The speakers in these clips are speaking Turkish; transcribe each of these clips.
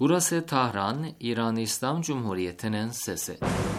Burası Tahran, İran İslam Cumhuriyeti'nin sesi.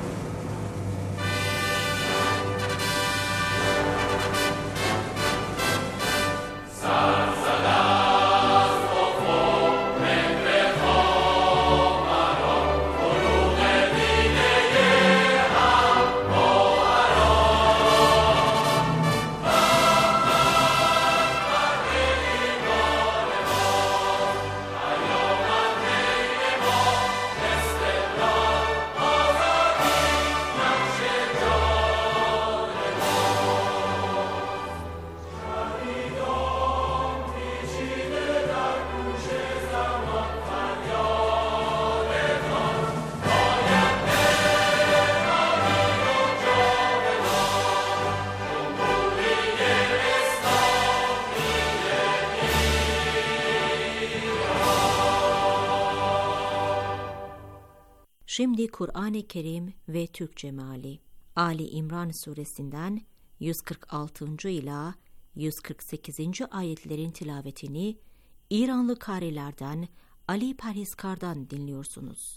Şimdi Kur'an-ı Kerim ve Türkçe meali. Ali İmran suresinden 146. ila 148. ayetlerin tilavetini İranlı karilerden Ali Perhiskar'dan dinliyorsunuz.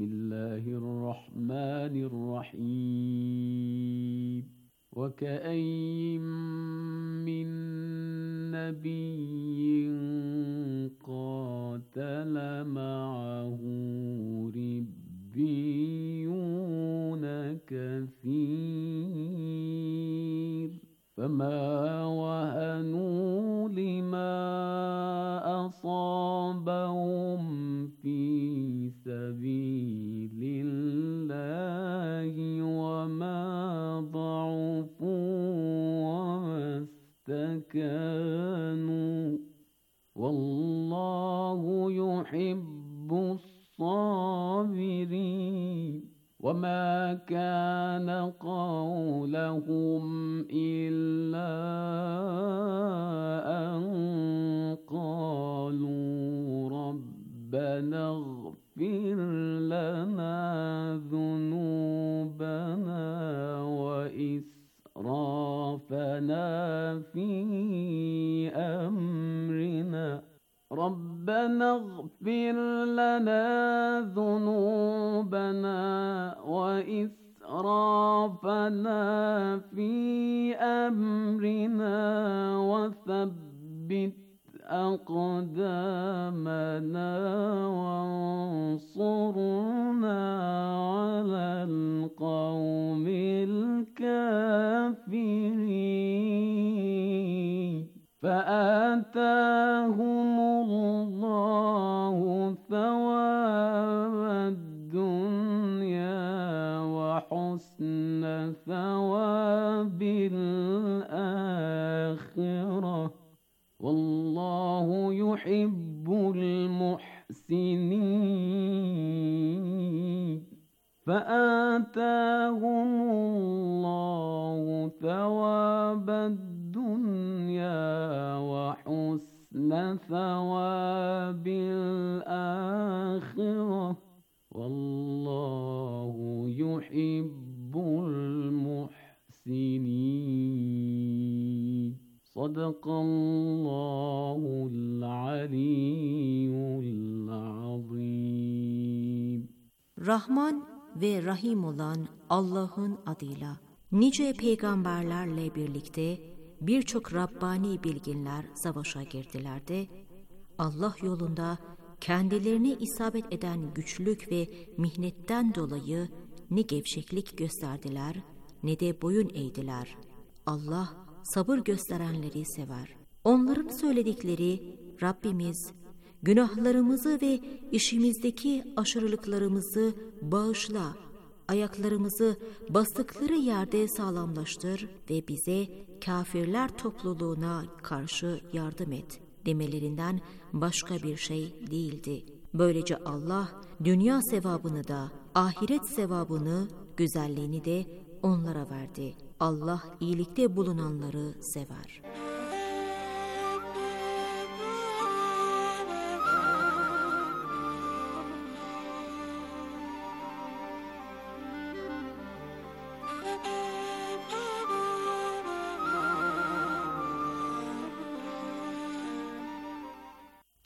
Bismillahirrahmanirrahim. وَكَأَيِّن مِّن نَّبِيٍّ قَاتَلَ مَعَهُ رِبِّيُّونَ كَثِيرٌ فَمَا وَهَنُوا لِمَا أَصَابَهُمْ فِي سَبِيلِ اللَّهِ وَمَا ضَعُفُوا وَمَا اسْتَكَانُوا وَاللَّهُ يُحِبُّ الصَّابِرِينَ وَمَا كَانَ قَوْلَهُمْ إِلَّا أَن قَالُوا رَبَّنَا اغْفِرْ لَنَا ذُنُوبَنَا وَإِسْرَافَنَا فِي أَمْرِنَا رَبَّنَا اغْفِرْ لَنَا ذُنُوبَنَا وَإِسْرَافَنَا فِي أَمْرِنَا وَثَبِّتْ أَقْدَامَنَا وَانصُرْنَا عَلَى الْقَوْمِ الْكَافِرِينَ فَآتَاهُمُ اللَّهُ ثَوَابَ الدُّنْيَا وَحُسْنَ ثَوَابِ الْآخِرَةِ وَاللَّهُ يُحِبُّ الْمُحْسِنِينَ فَآتَاهُمُ اللَّهُ ثَوَابَ الدُّنْيا وحسن ثواب الآخرة والله يحب المحسنين صدق الله العلي العظيم. Rahman ve Rahim olan Allah'ın adıyla. Nice peygamberlerle birlikte birçok Rabbani bilginler savaşa girdiler de Allah yolunda kendilerine isabet eden güçlük ve mihnetten dolayı ne gevşeklik gösterdiler ne de boyun eğdiler. Allah sabır gösterenleri sever. Onların söyledikleri Rabbimiz günahlarımızı ve işimizdeki aşırılıklarımızı bağışla, ayaklarımızı bastıkları yerde sağlamlaştır ve bize kafirler topluluğuna karşı yardım et demelerinden başka bir şey değildi. Böylece Allah dünya sevabını da ahiret sevabını, güzelliğini de onlara verdi. Allah iyilikte bulunanları sever.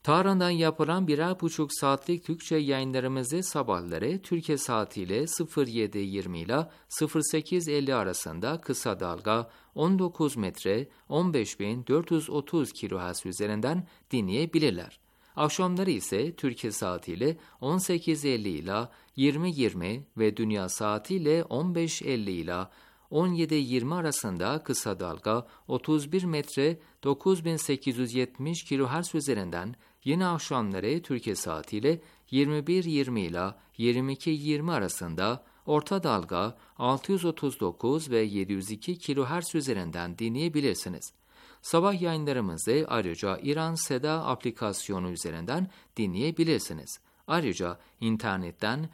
Tahran'dan yapılan 1,5 saatlik Türkçe yayınlarımızı sabahları Türkiye saatiyle 07:20 ile 08:50 arasında kısa dalga 19 metre 15.430 kHz üzerinden dinleyebilirler. Akşamları ise Türkiye saatiyle 18:50 ile 20:20 ve dünya saatiyle 15:50 ile 17:20 arasında kısa dalga 31 metre 9870 kHz üzerinden, yine akşamları Türkiye saatiyle 21:20 ile 22:20 arasında orta dalga 639 ve 702 kHz üzerinden dinleyebilirsiniz. Sabah yayınlarımızı ayrıca İran Seda aplikasyonu üzerinden dinleyebilirsiniz. Ayrıca internetten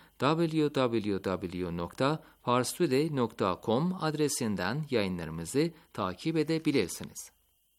www.parstoday.com adresinden yayınlarımızı takip edebilirsiniz.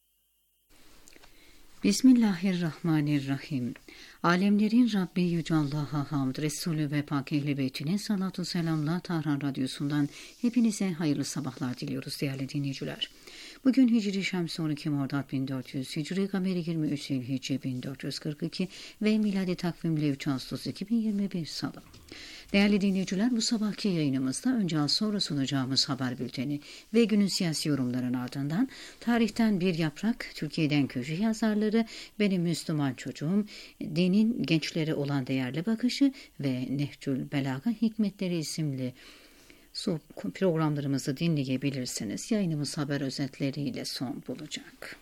Bismillahirrahmanirrahim. Alemlerin Rabbi Yüce Allah'a hamd, Resulü ve Pak Ehl-i Beytine salatu selamla Tahran Radyosu'ndan hepinize hayırlı sabahlar diliyoruz değerli dinleyiciler. Bugün Hicri Şemsi 12 Mardad 1400, Hicri Gameri 23 Zilhicce 1442 ve miladi takvimle 3 Ağustos 2021 Salı. Değerli dinleyiciler, bu sabahki yayınımızda önce az sonra sunacağımız haber bülteni ve günün siyasi yorumların ardından tarihten bir yaprak, Türkiye'den köşe yazarları, benim Müslüman çocuğum, dinin gençlere olan değerli bakışı ve Nehcül Belaga Hikmetleri isimli programlarımızı dinleyebilirsiniz. Yayınımız haber özetleriyle son bulacak.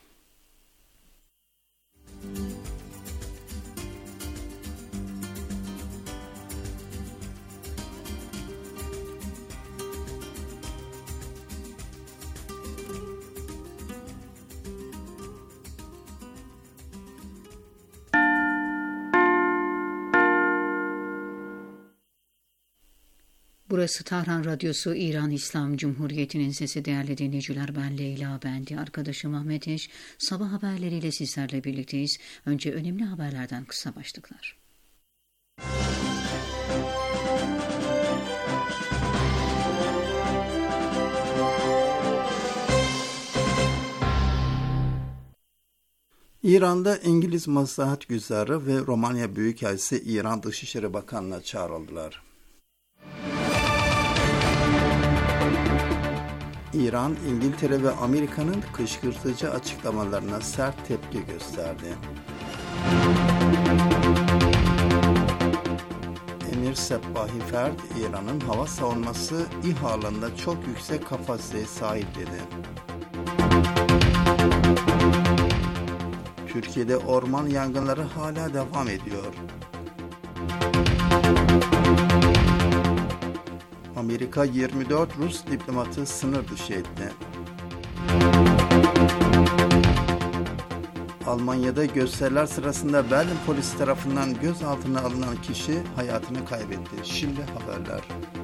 Burası Tahran Radyosu, İran İslam Cumhuriyeti'nin sesi değerli dinleyiciler. Ben Leyla Bendi, arkadaşım Ahmet Eş. Sabah haberleriyle sizlerle birlikteyiz. Önce önemli haberlerden kısa başlıklar. İran'da İngiliz Maslahat Güzarı ve Romanya Büyükelçisi İran Dışişleri Bakanlığı'na çağrıldılar. İran, İngiltere ve Amerika'nın kışkırtıcı açıklamalarına sert tepki gösterdi. Emir Sebbahi Ferd, İran'ın hava savunması İHA alanında çok yüksek kapasiteye sahip dedi. Türkiye'de orman yangınları hala devam ediyor. Amerika 24 Rus diplomatı sınır dışı etti. Almanya'da gösteriler sırasında Berlin polisi tarafından gözaltına alınan kişi hayatını kaybetti. Şimdi haberler.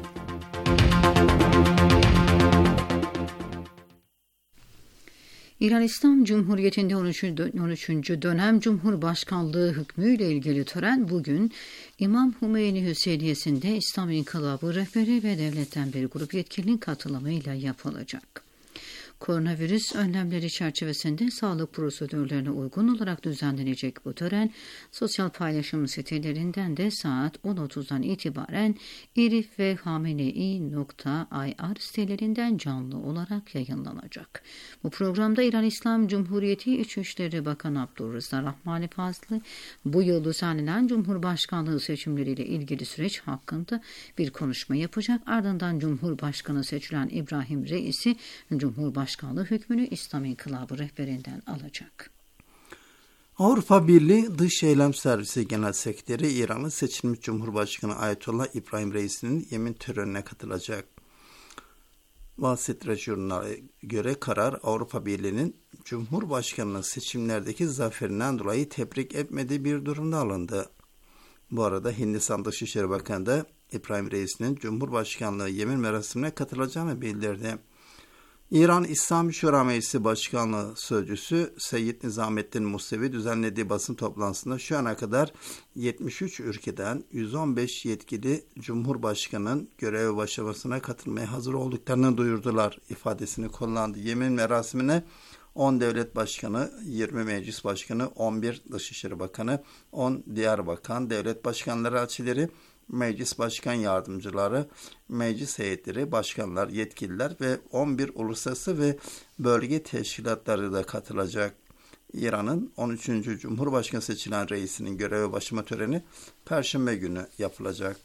İran İslam Cumhuriyeti'nde 13. dönem Cumhurbaşkanlığı hükmüyle ilgili tören bugün İmam Hümeyni Hüseyniyesi'nde İslam İnkılabı rehberi ve devletten bir grup yetkilinin katılımıyla yapılacak. Koronavirüs önlemleri çerçevesinde sağlık prosedürlerine uygun olarak düzenlenecek bu tören, sosyal paylaşım sitelerinden de saat 10.30'dan itibaren irif ve hamenei.ir sitelerinden canlı olarak yayınlanacak. Bu programda İran İslam Cumhuriyeti İçişleri Bakanı Abdurrıza Rahmani Fazlı, bu yıl düzenlenen Cumhurbaşkanlığı seçimleriyle ilgili süreç hakkında bir konuşma yapacak. Ardından Cumhurbaşkanı seçilen İbrahim Reisi, Cumhurbaşkanlığı hükmünü İslam İnkılabı rehberinden alacak. Avrupa Birliği Dış Eylem Servisi Genel Sekreteri İran'ın seçilmiş Cumhurbaşkanı Ayetullah İbrahim Reisi'nin yemin törenine katılacak. Wall Street Journal'a göre karar Avrupa Birliği'nin Cumhurbaşkanlığı seçimlerdeki zaferinden dolayı tebrik etmediği bir durumda alındı. Bu arada Hindistan Dışişleri Bakanı da İbrahim Reisi'nin Cumhurbaşkanlığı yemin merasimine katılacağını bildirdi. İran İslam Şura Meclisi Başkanlığı Sözcüsü Seyyid Nizamettin Musevi düzenlediği basın toplantısında şu ana kadar 73 ülkeden 115 yetkili Cumhurbaşkanı'nın göreve başlamasına katılmaya hazır olduklarını duyurdular ifadesini kullandı. Yemin merasimine 10 devlet başkanı, 20 meclis başkanı, 11 dışişleri bakanı, 10 diğer bakan, devlet başkanları, elçileri, meclis başkan yardımcıları, meclis heyetleri, başkanlar, yetkililer ve 11 uluslararası ve bölge teşkilatları da katılacak. İran'ın 13. Cumhurbaşkanı seçilen reisinin göreve başlama töreni Perşembe günü yapılacak.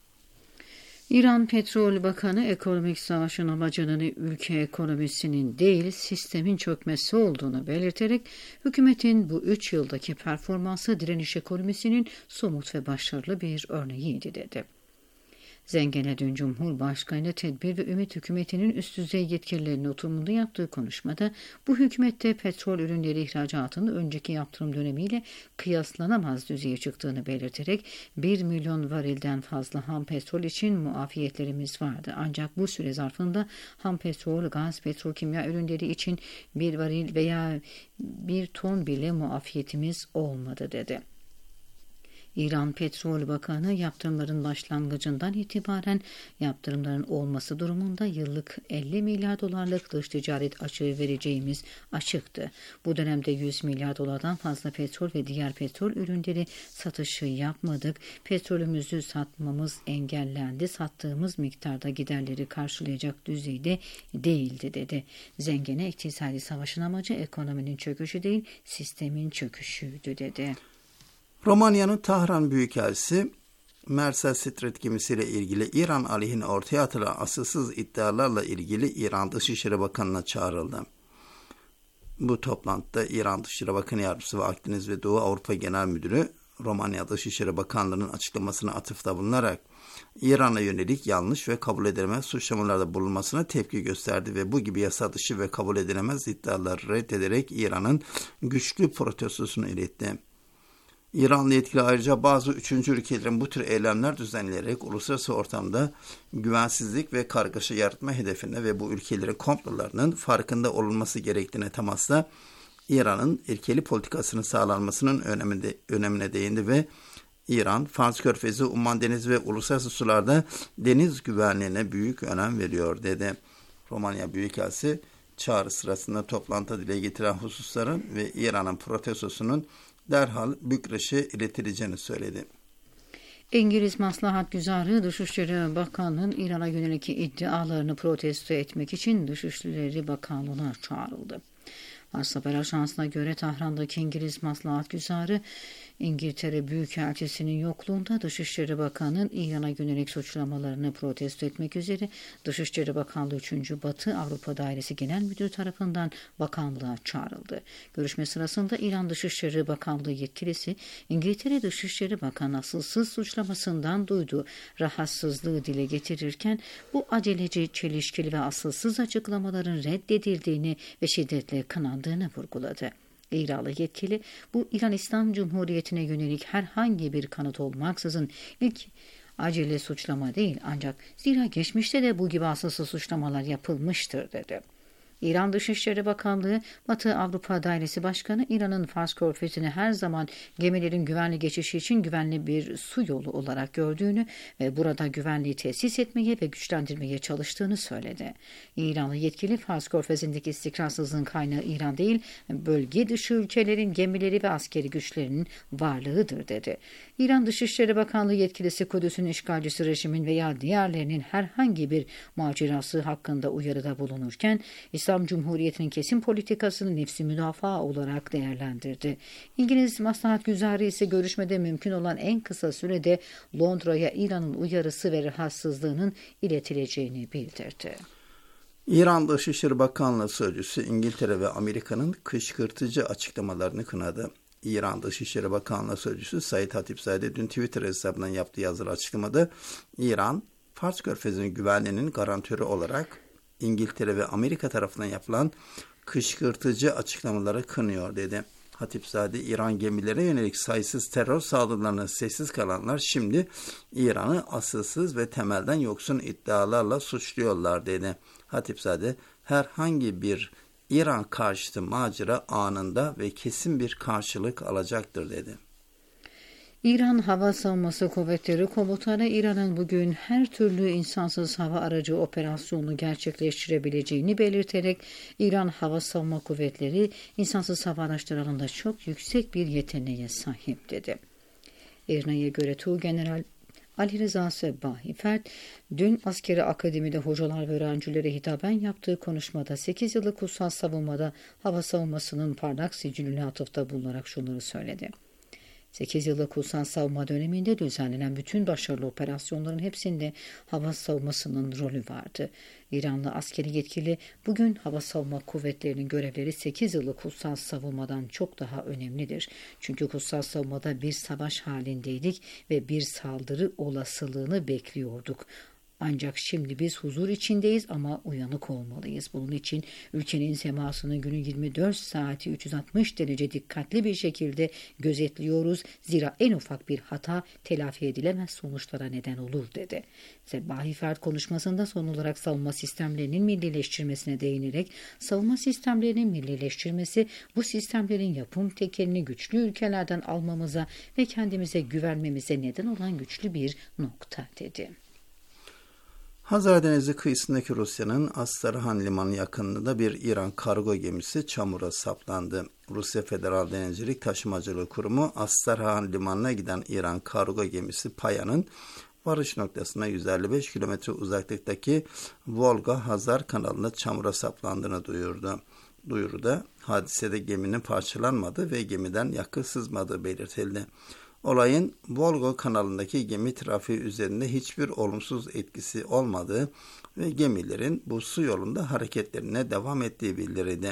İran Petrol Bakanı ekonomik savaşın amacının ülke ekonomisinin değil sistemin çökmesi olduğunu belirterek hükümetin bu 3 yıldaki performansı direniş ekonomisinin somut ve başarılı bir örneğiydi dedi. Zengene dün Cumhurbaşkanı Tedbir ve Ümit Hükümeti'nin üst düzey yetkililerinin oturumunda yaptığı konuşmada bu hükümette petrol ürünleri ihracatının önceki yaptırım dönemiyle kıyaslanamaz düzeye çıktığını belirterek 1 milyon varilden fazla ham petrol için muafiyetlerimiz vardı. Ancak bu süre zarfında ham petrol, gaz, petrokimya ürünleri için 1 varil veya 1 ton bile muafiyetimiz olmadı dedi. İran Petrol Bakanı yaptırımların başlangıcından itibaren yaptırımların olması durumunda yıllık 50 milyar dolarlık dış ticaret açığı vereceğimiz açıktı. Bu dönemde 100 milyar dolardan fazla petrol ve diğer petrol ürünleri satışı yapmadık. Petrolümüzü satmamız engellendi. Sattığımız miktarda giderleri karşılayacak düzeyde değildi dedi. Zengene iktisadi savaşın amacı ekonominin çöküşü değil sistemin çöküşüydü dedi. Romanya'nın Tahran Büyükelçisi Mersel Strait gemisiyle ilgili İran aleyhine ortaya atılan asılsız iddialarla ilgili İran Dışişleri Bakanı'na çağrıldı. Bu toplantıda İran Dışişleri Bakanı Yardımcısı ve Akdeniz ve Doğu Avrupa Genel Müdürü Romanya Dışişleri Bakanlığı'nın açıklamasına atıfta bulunarak İran'a yönelik yanlış ve kabul edilemez suçlamalarda bulunmasına tepki gösterdi ve bu gibi yasa dışı ve kabul edilemez iddiaları reddederek İran'ın güçlü protestosunu iletti. İranlı yetkili ayrıca bazı üçüncü ülkelerin bu tür eylemler düzenleyerek uluslararası ortamda güvensizlik ve kargaşa yaratma hedefine ve bu ülkelerin komplolarının farkında olunması gerektiğine temasla İran'ın ilkeli politikasının sağlanmasının önemine değindi ve İran, Fars Körfezi, Umman Denizi ve uluslararası sularda deniz güvenliğine büyük önem veriyor dedi. Romanya Büyükelçisi çağrı sırasında toplantıda dile getirilen hususların ve İran'ın protestosunun derhal Bükreş'e iletileceğini söyledi. İngiliz Maslahatgüzarı Dışişleri Bakanlığı'nın İran'a yönelik iddialarını protesto etmek için Dışişleri Bakanlığı'na çağrıldı. Fars Haber Ajansı'na göre Tahran'daki İngiliz Maslahatgüzarı İngiltere Büyükelçisi'nin yokluğunda Dışişleri Bakanı'nın İran'a yönelik suçlamalarını protesto etmek üzere Dışişleri Bakanlığı 3. Batı Avrupa Dairesi Genel Müdürü tarafından bakanlığa çağrıldı. Görüşme sırasında İran Dışişleri Bakanlığı yetkilisi İngiltere Dışişleri Bakanı asılsız suçlamasından duyduğu rahatsızlığı dile getirirken bu aceleci, çelişkili ve asılsız açıklamaların reddedildiğini ve şiddetle kınandığını vurguladı. İranlı yetkili bu İran İslam Cumhuriyeti'ne yönelik herhangi bir kanıt olmaksızın ilk acele suçlama değil ancak zira geçmişte de bu gibi asılsız suçlamalar yapılmıştır dedi. İran Dışişleri Bakanlığı, Batı Avrupa Dairesi Başkanı İran'ın Fars Körfezi'ni her zaman gemilerin güvenli geçişi için güvenli bir su yolu olarak gördüğünü ve burada güvenliği tesis etmeye ve güçlendirmeye çalıştığını söyledi. İranlı yetkili Fars Körfezi'ndeki istikrarsızlığın kaynağı İran değil, bölge dışı ülkelerin gemileri ve askeri güçlerinin varlığıdır dedi. İran Dışişleri Bakanlığı yetkilisi Kudüs'ün işgalcisi rejimin veya diğerlerinin herhangi bir macerası hakkında uyarıda bulunurken İslam Cumhuriyeti'nin kesin politikasını nefsi müdafaa olarak değerlendirdi. İngiliz Maslahatgüzarı ise görüşmede mümkün olan en kısa sürede Londra'ya İran'ın uyarısı ve rahatsızlığının iletileceğini bildirdi. İran Dışişleri Bakanlığı Sözcüsü İngiltere ve Amerika'nın kışkırtıcı açıklamalarını kınadı. İran Dışişleri Bakanlığı Sözcüsü Said Hatipzade dün Twitter hesabından yaptığı yazılı açıklamada İran, Fars Körfezi'nin güvenliğinin garantörü olarak İngiltere ve Amerika tarafından yapılan kışkırtıcı açıklamaları kınıyor dedi. Hatipzade, İran gemilerine yönelik sayısız terör saldırılarına sessiz kalanlar şimdi İran'ı asılsız ve temelden yoksun iddialarla suçluyorlar dedi. Hatipzade, herhangi bir İran karşıtı macera anında ve kesin bir karşılık alacaktır dedi. İran Hava Savunması Kuvvetleri Komutanı İran'ın bugün her türlü insansız hava aracı operasyonunu gerçekleştirebileceğini belirterek İran Hava Savunma Kuvvetleri insansız hava araçları alanında çok yüksek bir yeteneğe sahip dedi. İRNA'ya göre Tuğgeneral Ali Rıza Sebbahi Fert, dün askeri akademide hocalar ve öğrencilere hitaben yaptığı konuşmada 8 yıllık kutsal savunmada hava savunmasının parlak siciline atıfta bulunarak şunları söyledi. 8 yıllık kutsal savunma döneminde düzenlenen bütün başarılı operasyonların hepsinde hava savunmasının rolü vardı. İranlı askeri yetkili bugün hava savunma kuvvetlerinin görevleri 8 yıllık kutsal savunmadan çok daha önemlidir. Çünkü kutsal savunmada bir savaş halindeydik ve bir saldırı olasılığını bekliyorduk. Ancak şimdi biz huzur içindeyiz ama uyanık olmalıyız. Bunun için ülkenin semasını günün 24 saati 360 derece dikkatli bir şekilde gözetliyoruz. Zira en ufak bir hata telafi edilemez sonuçlara neden olur dedi. Sebbahi Fert konuşmasında son olarak savunma sistemlerinin millileştirmesine değinerek savunma sistemlerinin millileştirmesi bu sistemlerin yapım tekelini güçlü ülkelerden almamıza ve kendimize güvenmemize neden olan güçlü bir nokta dedi. Hazar Denizi kıyısındaki Rusya'nın Astarahan Limanı yakınında bir İran kargo gemisi çamura saplandı. Rusya Federal Denizcilik Taşımacılığı Kurumu Astarahan Limanı'na giden İran kargo gemisi Paya'nın varış noktasına 155 kilometre uzaklıktaki Volga-Hazar kanalında çamura saplandığını duyuruda hadisede geminin parçalanmadığı ve gemiden yakıt sızmadığı belirtildi. Olayın Volga kanalındaki gemi trafiği üzerinde hiçbir olumsuz etkisi olmadığı ve gemilerin bu su yolunda hareketlerine devam ettiği bildirildi.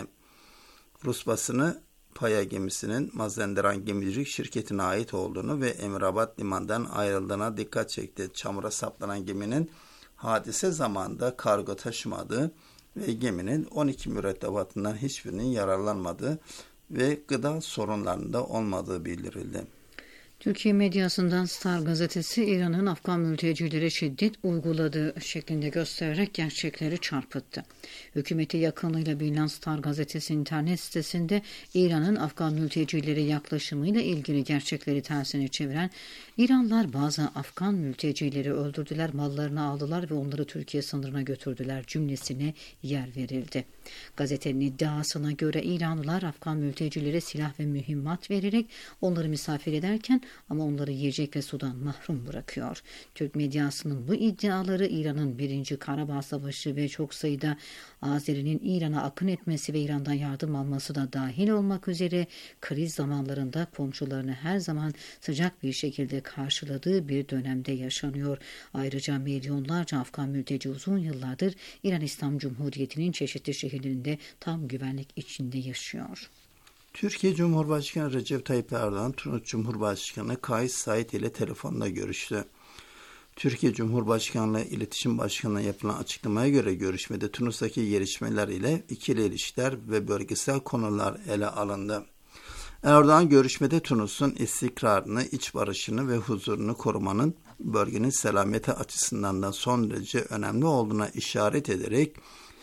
Rus basını Paya gemisinin Mazenderan Gemicilik Şirketi'ne ait olduğunu ve Emirabat limandan ayrıldığına dikkat çekti. Çamura saplanan geminin hadise zamanında kargo taşımadığı ve geminin 12 mürettebatından hiçbirinin yararlanmadığı ve gıda sorunlarında olmadığı bildirildi. Türkiye medyasından Star gazetesi İran'ın Afgan mültecilere şiddet uyguladığı şeklinde göstererek gerçekleri çarpıttı. Hükümeti yakınlığıyla bilinen Star gazetesi internet sitesinde İran'ın Afgan mültecilere yaklaşımıyla ilgili gerçekleri tersine çeviren İranlılar bazı Afgan mültecileri öldürdüler, mallarını aldılar ve onları Türkiye sınırına götürdüler cümlesine yer verildi. Gazetenin iddiasına göre İranlılar Afgan mültecilere silah ve mühimmat vererek onları misafir ederken ama onları yiyecek ve sudan mahrum bırakıyor. Türk medyasının bu iddiaları İran'ın 1. Karabağ Savaşı ve çok sayıda Azeri'nin İran'a akın etmesi ve İran'dan yardım alması da dahil olmak üzere kriz zamanlarında komşularını her zaman sıcak bir şekilde karşıladığı bir dönemde yaşanıyor. Ayrıca milyonlarca Afgan mülteci uzun yıllardır İran İslam Cumhuriyeti'nin çeşitli şehirlerinde tam güvenlik içinde yaşıyor. Türkiye Cumhurbaşkanı Recep Tayyip Erdoğan, Tunus Cumhurbaşkanı Kais Saied ile telefonda görüştü. Türkiye Cumhurbaşkanlığı İletişim Başkanı'na yapılan açıklamaya göre görüşmede Tunus'taki gelişmeler ile ikili ilişkiler ve bölgesel konular ele alındı. Erdoğan görüşmede Tunus'un istikrarını, iç barışını ve huzurunu korumanın bölgenin selameti açısından da son derece önemli olduğuna işaret ederek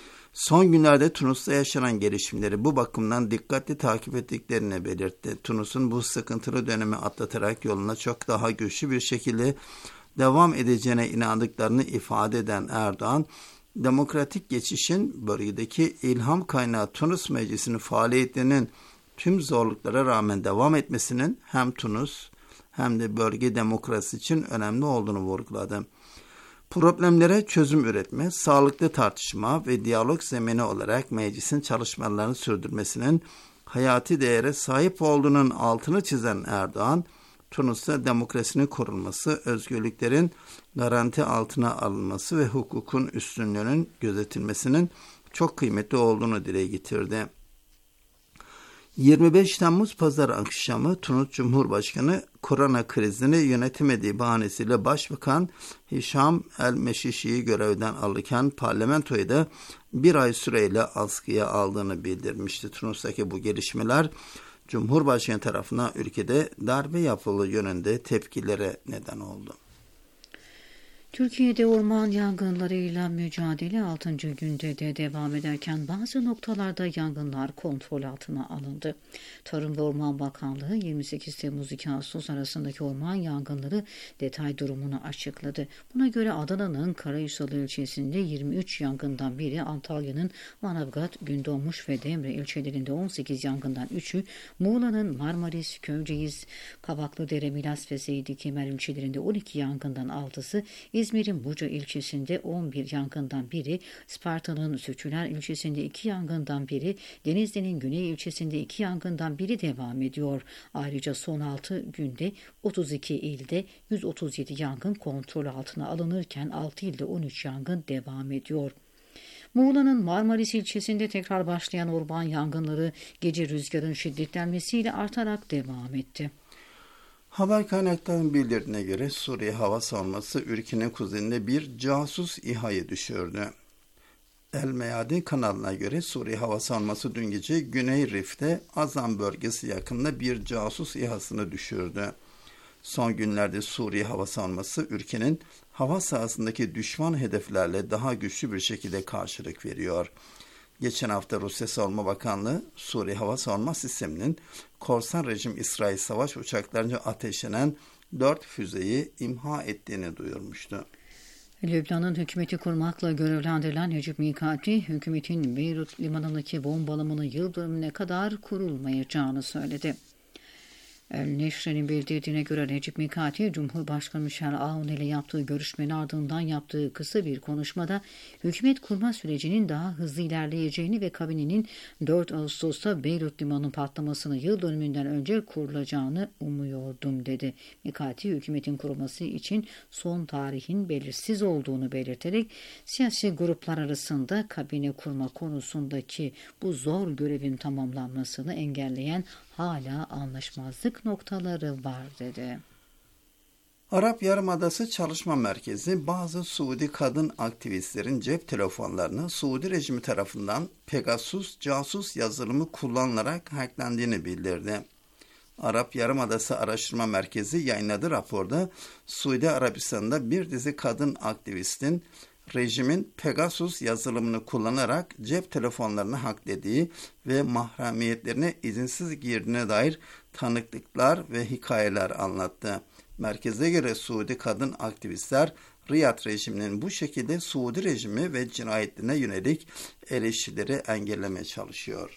son günlerde Tunus'ta yaşanan gelişmeleri bu bakımdan dikkatli takip ettiklerini belirtti. Tunus'un bu sıkıntılı dönemi atlatarak yoluna çok daha güçlü bir şekilde devam edeceğine inandıklarını ifade eden Erdoğan, demokratik geçişin bölgedeki ilham kaynağı Tunus Meclisi'nin faaliyetlerinin tüm zorluklara rağmen devam etmesinin hem Tunus hem de bölge demokrasi için önemli olduğunu vurguladı. Problemlere çözüm üretme, sağlıklı tartışma ve diyalog zemini olarak meclisin çalışmalarını sürdürmesinin hayati değere sahip olduğunun altını çizen Erdoğan, Tunus'ta demokrasinin korunması, özgürlüklerin garanti altına alınması ve hukukun üstünlüğünün gözetilmesinin çok kıymetli olduğunu dile getirdi. 25 Temmuz Pazar akşamı Tunus Cumhurbaşkanı korona krizini yönetemediği bahanesiyle Başbakan Hişam el-Meşişi'yi görevden alırken parlamentoyu da bir ay süreyle askıya aldığını bildirmişti. Tunus'taki bu gelişmeler Cumhurbaşkanı tarafından ülkede darbe yapıldığı yönünde tepkilere neden oldu. Türkiye'de orman yangınlarıyla mücadele 6. günde de devam ederken bazı noktalarda yangınlar kontrol altına alındı. Tarım ve Orman Bakanlığı 28 Temmuz 2 Ağustos arasındaki orman yangınları detay durumunu açıkladı. Buna göre Adana'nın Karayüzalı ilçesinde 23 yangından biri, Antalya'nın Manavgat, Gündoğmuş ve Demre ilçelerinde 18 yangından 3'ü, Muğla'nın Marmaris, Köyceğiz, Kavaklıdere, Milas ve Zeydi Kemer ilçelerinde 12 yangından 6'sı, İzmir'in Buca ilçesinde 11 yangından biri, Isparta'nın Sütçüler ilçesinde 2 yangından biri, Denizli'nin Güney ilçesinde 2 yangından biri devam ediyor. Ayrıca son 6 günde 32 ilde 137 yangın kontrol altına alınırken 6 ilde 13 yangın devam ediyor. Muğla'nın Marmaris ilçesinde tekrar başlayan orman yangınları gece rüzgarın şiddetlenmesiyle artarak devam etti. Haber kaynaklarının bildirdiğine göre Suriye Hava Savunması ülkenin kuzeyinde bir casus İHA'yı düşürdü. El Meyadi kanalına göre Suriye Hava Savunması dün gece Güney Rif'te Azam bölgesi yakınında bir casus İHA'sını düşürdü. Son günlerde Suriye Hava Savunması ülkenin hava sahasındaki düşman hedeflerle daha güçlü bir şekilde karşılık veriyor. Geçen hafta Rusya Savunma Bakanlığı, Suriye Hava Savunma Sistemi'nin korsan rejim İsrail savaş uçaklarınca ateşlenen 4 füzeyi imha ettiğini duyurmuştu. Lübnan'ın hükümeti kurmakla görevlendirilen Necip Mikati, hükümetin Beyrut limanındaki bombalamanın yıl dönümüne kadar kurulmayacağını söyledi. El-Neşre'nin bildirdiğine göre Necip Mikati, Cumhurbaşkanı Michel Aoun ile yaptığı görüşmenin ardından yaptığı kısa bir konuşmada hükümet kurma sürecinin daha hızlı ilerleyeceğini ve kabinenin 4 Ağustos'ta Beyrut limanının patlamasını yıl dönümünden önce kurulacağını umuyordum dedi. Mikati, hükümetin kurulması için son tarihin belirsiz olduğunu belirterek siyasi gruplar arasında kabine kurma konusundaki bu zor görevin tamamlanmasını engelleyen hala anlaşmazlık noktaları var dedi. Arap Yarımadası Çalışma Merkezi bazı Suudi kadın aktivistlerin cep telefonlarını Suudi rejimi tarafından Pegasus casus yazılımı kullanılarak hacklendiğini bildirdi. Arap Yarımadası Araştırma Merkezi yayınladığı raporda Suudi Arabistan'da bir dizi kadın aktivistin rejimin Pegasus yazılımını kullanarak cep telefonlarını hacklediği ve mahremiyetlerine izinsiz girdiğine dair tanıklıklar ve hikayeler anlattı. Merkeze göre Suudi kadın aktivistler Riyad rejiminin bu şekilde Suudi rejimi ve cinayetlerine yönelik eleştirileri engellemeye çalışıyor.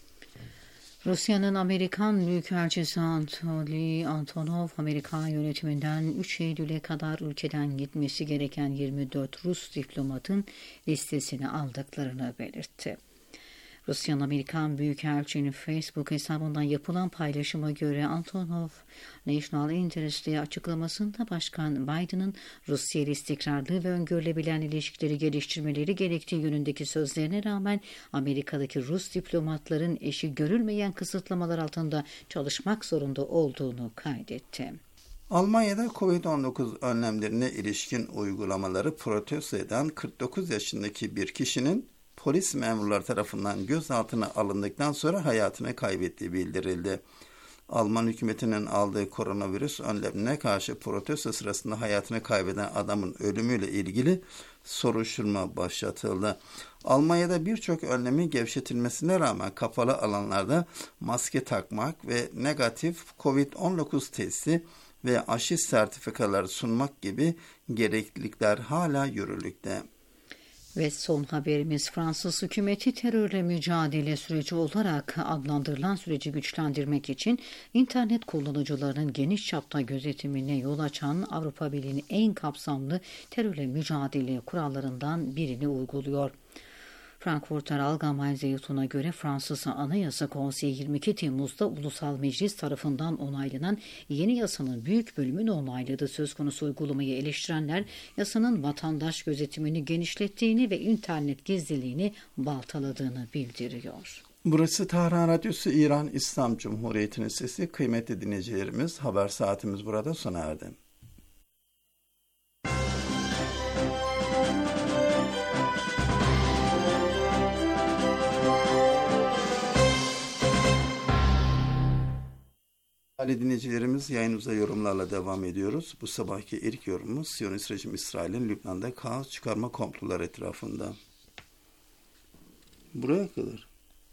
Rusya'nın Amerikan Büyükelçisi Anatoly Antonov, Amerikan yönetiminden 3 Eylül'e kadar ülkeden gitmesi gereken 24 Rus diplomatın listesini aldıklarını belirtti. Rusya'nın Amerikan Büyükelçiliğinin Facebook hesabından yapılan paylaşıma göre Antonov, National Interest'e açıklamasında Başkan Biden'ın Rusya ile istikrarlı ve öngörülebilen ilişkileri geliştirmeleri gerektiği yönündeki sözlerine rağmen Amerika'daki Rus diplomatların eşi görülmeyen kısıtlamalar altında çalışmak zorunda olduğunu kaydetti. Almanya'da Covid-19 önlemlerine ilişkin uygulamaları protesto eden 49 yaşındaki bir kişinin polis memurları tarafından gözaltına alındıktan sonra hayatını kaybettiği bildirildi. Alman hükümetinin aldığı koronavirüs önlemine karşı protesto sırasında hayatını kaybeden adamın ölümüyle ilgili soruşturma başlatıldı. Almanya'da birçok önlemin gevşetilmesine rağmen kapalı alanlarda maske takmak ve negatif Covid-19 testi ve aşı sertifikaları sunmak gibi gereklilikler hala yürürlükte. Ve son haberimiz, Fransız hükümeti terörle mücadele süreci olarak adlandırılan süreci güçlendirmek için internet kullanıcılarının geniş çapta gözetimine yol açan Avrupa Birliği'nin en kapsamlı terörle mücadele kurallarından birini uyguluyor. Frankfurter Allgemeine Zeitung'a göre Fransız Anayasa Konseyi 22 Temmuz'da Ulusal Meclis tarafından onaylanan yeni yasanın büyük bölümünü onayladı. Söz konusu uygulamayı eleştirenler yasanın vatandaş gözetimini genişlettiğini ve internet gizliliğini baltaladığını bildiriyor. Burası Tahran Radyosu, İran İslam Cumhuriyeti'nin sesi. Kıymetli dinleyicilerimiz, haber saatimiz burada sona erdi. Değerli dinleyicilerimiz, yayınımıza yorumlarla devam ediyoruz. Bu sabahki ilk yorumumuz Siyonist rejim İsrail'in Lübnan'da kaos çıkarma komploları etrafında. Buraya kadar.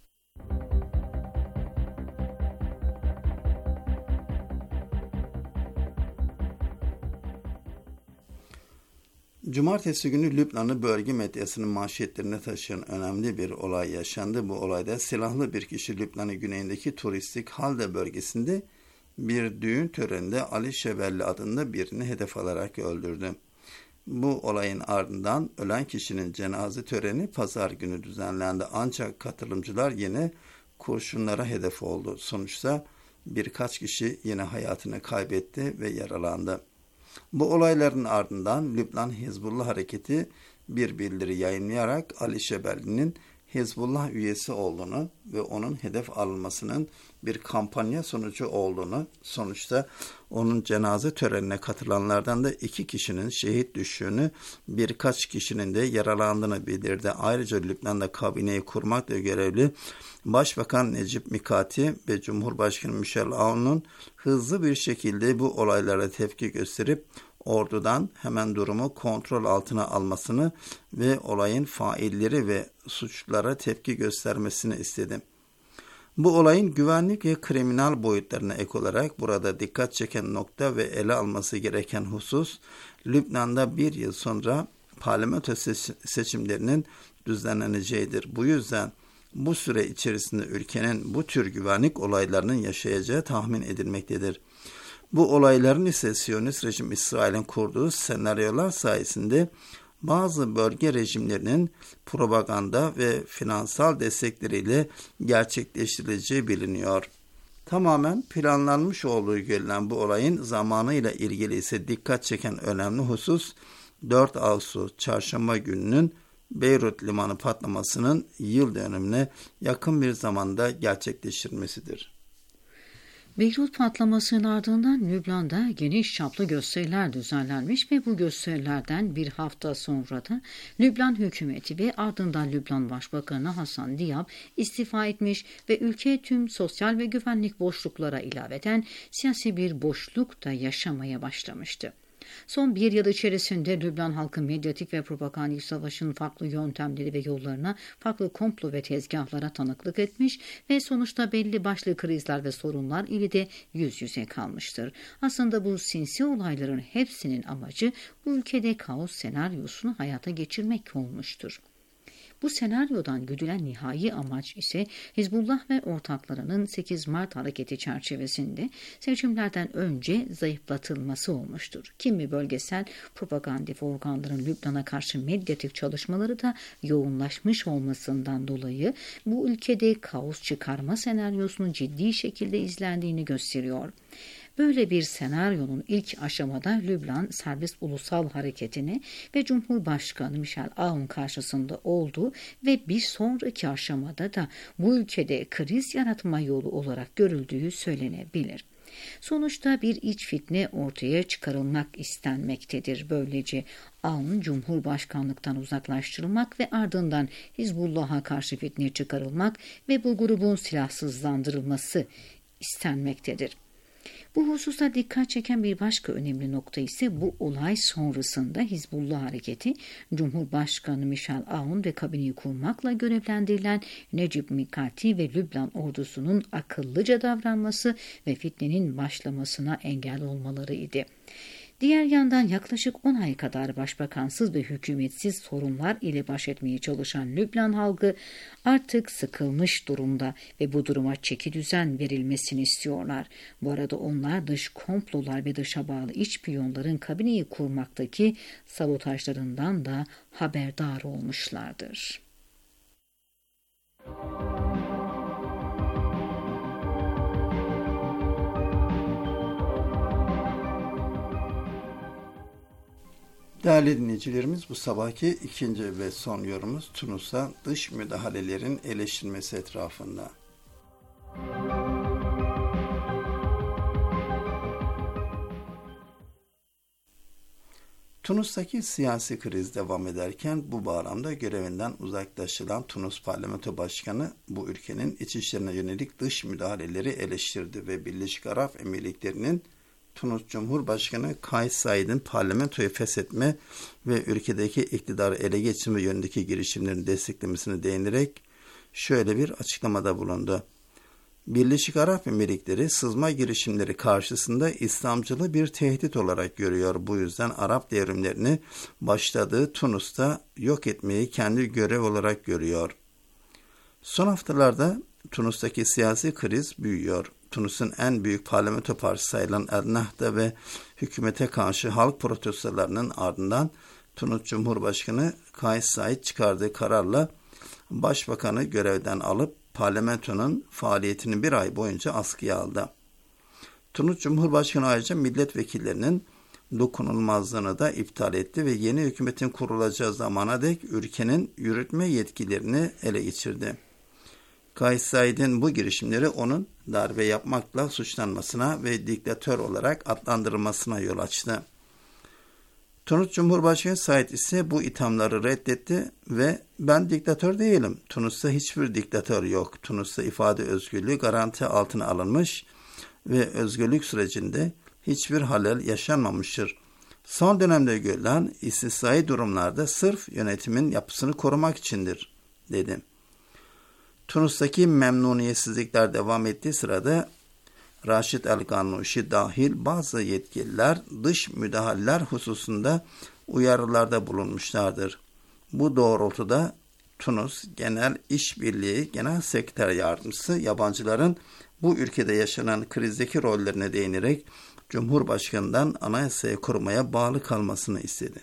Cumartesi günü Lübnan'ı bölge medyasının manşetlerine taşıyan önemli bir olay yaşandı. Bu olayda silahlı bir kişi Lübnan'ın güneyindeki turistik Halde bölgesinde bir düğün töreninde Ali Şebelli adında birini hedef alarak öldürdü. Bu olayın ardından ölen kişinin cenaze töreni pazar günü düzenlendi. Ancak katılımcılar yine kurşunlara hedef oldu. Sonuçta birkaç kişi yine hayatını kaybetti ve yaralandı. Bu olayların ardından Lübnan Hizbullah Hareketi bir bildiri yayınlayarak Ali Şebelli'nin Hizbullah üyesi olduğunu ve onun hedef alınmasının bir kampanya sonucu olduğunu, sonuçta onun cenaze törenine katılanlardan da 2 kişinin şehit düştüğünü, birkaç kişinin de yaralandığını bildirdi. Ayrıca Lübnan'da kabineyi kurmakla görevli Başbakan Necip Mikati ve Cumhurbaşkanı Michel Aoun'un hızlı bir şekilde bu olaylara tepki gösterip ordudan hemen durumu kontrol altına almasını ve olayın failleri ve suçlulara tepki göstermesini istedi. Bu olayın güvenlik ve kriminal boyutlarına ek olarak burada dikkat çeken nokta ve ele alması gereken husus, Lübnan'da bir yıl sonra parlamento seçimlerinin düzenleneceğidir. Bu yüzden bu süre içerisinde ülkenin bu tür güvenlik olaylarının yaşayacağı tahmin edilmektedir. Bu olayların ise Siyonist rejim İsrail'in kurduğu senaryolar sayesinde bazı bölge rejimlerinin propaganda ve finansal destekleriyle gerçekleştirileceği biliniyor. Tamamen planlanmış olduğu görülen bu olayın zamanıyla ilgili ise dikkat çeken önemli husus 4 Ağustos çarşamba gününün Beyrut limanı patlamasının yıl dönümüne yakın bir zamanda gerçekleştirilmesidir. Beyrut patlamasının ardından Lübnan'da geniş çaplı gösteriler düzenlenmiş ve bu gösterilerden bir hafta sonra da Lübnan hükümeti ve ardından Lübnan Başbakanı Hasan Diab istifa etmiş ve ülke tüm sosyal ve güvenlik boşluklara ilaveten siyasi bir boşluk da yaşamaya başlamıştı. Son bir yıl içerisinde Lübnan halkı medyatik ve propagandik savaşın farklı yöntemleri ve yollarına, farklı komplo ve tezgahlara tanıklık etmiş ve sonuçta belli başlı krizler ve sorunlar ile de yüz yüze kalmıştır. Aslında bu sinsi olayların hepsinin amacı bu ülkede kaos senaryosunu hayata geçirmek olmuştur. Bu senaryodan güdülen nihai amaç ise Hizbullah ve ortaklarının 8 Mart hareketi çerçevesinde seçimlerden önce zayıflatılması olmuştur. Kimi bölgesel propagandik organların Lübnan'a karşı medyatik çalışmaları da yoğunlaşmış olmasından dolayı bu ülkede kaos çıkarma senaryosunun ciddi şekilde izlendiğini gösteriyor. Böyle bir senaryonun ilk aşamada Lübnan Serbest Ulusal Hareketi'ne ve Cumhurbaşkanı Michel Aoun karşısında oldu ve bir sonraki aşamada da bu ülkede kriz yaratma yolu olarak görüldüğü söylenebilir. Sonuçta bir iç fitne ortaya çıkarılmak istenmektedir. Böylece Aoun Cumhurbaşkanlıktan uzaklaştırılmak ve ardından Hizbullah'a karşı fitne çıkarılmak ve bu grubun silahsızlandırılması istenmektedir. Bu hususta dikkat çeken bir başka önemli nokta ise bu olay sonrasında Hizbullah Hareketi, Cumhurbaşkanı Michel Aoun ve kabineyi kurmakla görevlendirilen Necip Mikati ve Lübnan ordusunun akıllıca davranması ve fitnenin başlamasına engel olmaları idi. Diğer yandan yaklaşık 10 ay kadar başbakansız ve hükümetsiz sorunlar ile baş etmeye çalışan Lübnan halkı artık sıkılmış durumda ve bu duruma çekidüzen verilmesini istiyorlar. Bu arada onlar dış komplolar ve dışa bağlı iç piyonların kabineyi kurmaktaki sabotajlarından da haberdar olmuşlardır. Değerli dinleyicilerimiz, bu sabahki ikinci ve son yorumumuz Tunus'a dış müdahalelerin eleştirilmesi etrafında. Tunus'taki siyasi kriz devam ederken bu bağlamda görevinden uzaklaştırılan Tunus Parlamento Başkanı bu ülkenin iç işlerine yönelik dış müdahaleleri eleştirdi ve Birleşik Arap Emirlikleri'nin Tunus Cumhurbaşkanı Kais Said'in parlamentoyu feshetme ve ülkedeki iktidarı ele geçirme yönündeki girişimlerini desteklemesine değinerek şöyle bir açıklamada bulundu. Birleşik Arap Emirlikleri sızma girişimleri karşısında İslamcılığı bir tehdit olarak görüyor. Bu yüzden Arap devrimlerini başladığı Tunus'ta yok etmeyi kendi görev olarak görüyor. Son haftalarda Tunus'taki siyasi kriz büyüyor. Tunus'un en büyük parlamento partisi sayılan El Nahda ve hükümete karşı halk protestolarının ardından Tunus Cumhurbaşkanı Kais Said çıkardığı kararla başbakanı görevden alıp parlamentonun faaliyetini bir ay boyunca askıya aldı. Tunus Cumhurbaşkanı ayrıca milletvekillerinin dokunulmazlığını da iptal etti ve yeni hükümetin kurulacağı zamana dek ülkenin yürütme yetkilerini ele geçirdi. Kais Said'in bu girişimleri onun darbe yapmakla suçlanmasına ve diktatör olarak adlandırılmasına yol açtı. Tunus Cumhurbaşkanı Said ise bu ithamları reddetti ve ben diktatör değilim. Tunus'ta hiçbir diktatör yok. Tunus'ta ifade özgürlüğü garanti altına alınmış ve özgürlük sürecinde hiçbir halel yaşanmamıştır. Son dönemde görülen istisnai durumlarda sırf yönetimin yapısını korumak içindir, dedi. Tunus'taki memnuniyetsizlikler devam ettiği sırada Raşid El-Gannuşi dahil bazı yetkililer dış müdahaleler hususunda uyarılarda bulunmuşlardır. Bu doğrultuda Tunus Genel İşbirliği Genel Sekreter Yardımcısı yabancıların bu ülkede yaşanan krizdeki rollerine değinerek Cumhurbaşkanı'ndan anayasayı korumaya bağlı kalmasını istedi.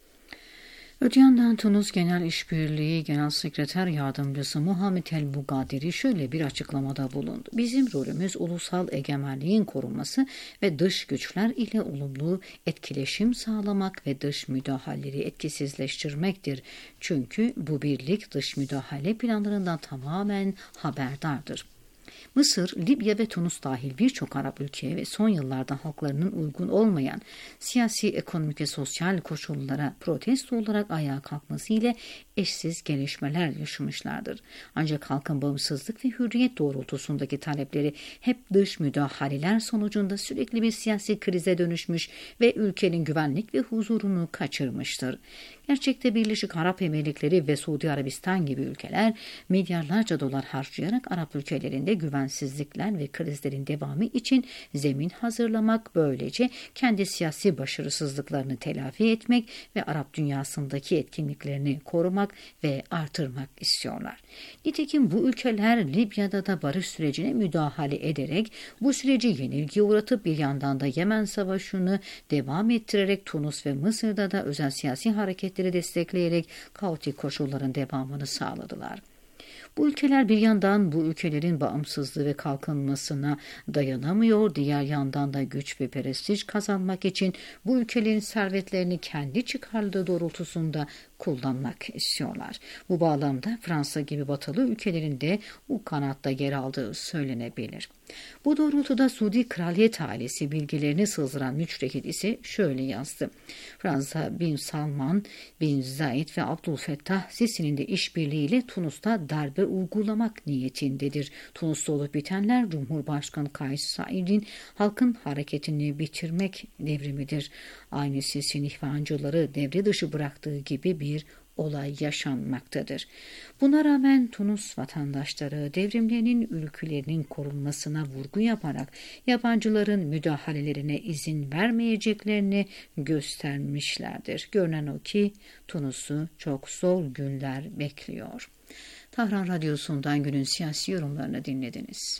Öte yandan Tunus Genel İşbirliği Genel Sekreter Yardımcısı Muhammed El Bugadiri şöyle bir açıklamada bulundu. Bizim rolümüz ulusal egemenliğin korunması ve dış güçler ile olumlu etkileşim sağlamak ve dış müdahaleleri etkisizleştirmektir. Çünkü bu birlik dış müdahale planlarından tamamen haberdardır. Mısır, Libya ve Tunus dahil birçok Arap ülkeye ve son yıllarda halklarının uygun olmayan siyasi, ekonomik ve sosyal koşullara protesto olarak ayağa kalkması ile eşsiz gelişmeler yaşamışlardır. Ancak halkın bağımsızlık ve hürriyet doğrultusundaki talepleri hep dış müdahaleler sonucunda sürekli bir siyasi krize dönüşmüş ve ülkenin güvenlik ve huzurunu kaçırmıştır. Gerçekte Birleşik Arap Emirlikleri ve Suudi Arabistan gibi ülkeler milyarlarca dolar harcayarak Arap ülkelerinde güvensizlikler ve krizlerin devamı için zemin hazırlamak, böylece kendi siyasi başarısızlıklarını telafi etmek ve Arap dünyasındaki etkinliklerini korumak ve artırmak istiyorlar. Nitekim bu ülkeler Libya'da da barış sürecine müdahale ederek bu süreci yenilgiye uğratıp bir yandan da Yemen Savaşı'nı devam ettirerek Tunus ve Mısır'da da özel siyasi hareketleri destekleyerek kaotik koşulların devamını sağladılar. Bu ülkeler bir yandan bu ülkelerin bağımsızlığı ve kalkınmasına dayanamıyor, diğer yandan da güç ve prestij kazanmak için bu ülkelerin servetlerini kendi çıkarları doğrultusunda kullanmak istiyorlar. Bu bağlamda Fransa gibi batılı ülkelerin de bu kanatta yer aldığı söylenebilir. Bu doğrultuda Suudi Kraliyet ailesi bilgilerini sızdıran müçtehit ise şöyle yazdı. Fransa bin Salman, bin Zayed ve Abdülfettah Sisi'nin de işbirliğiyle Tunus'ta darbe uygulamak niyetindedir. Tunus'ta olup bitenler Cumhurbaşkanı Kais Said'in halkın hareketini bitirmek devrimidir. Aynı Sisi'nin ihvancıları devre dışı bıraktığı gibi bir olay yaşanmaktadır. Buna rağmen Tunus vatandaşları devrimlerinin ülkelerinin korunmasına vurgu yaparak yabancıların müdahalelerine izin vermeyeceklerini göstermişlerdir. Görünen o ki Tunus'u çok zor günler bekliyor. Tahran Radyosu'ndan günün siyasi yorumlarını dinlediniz.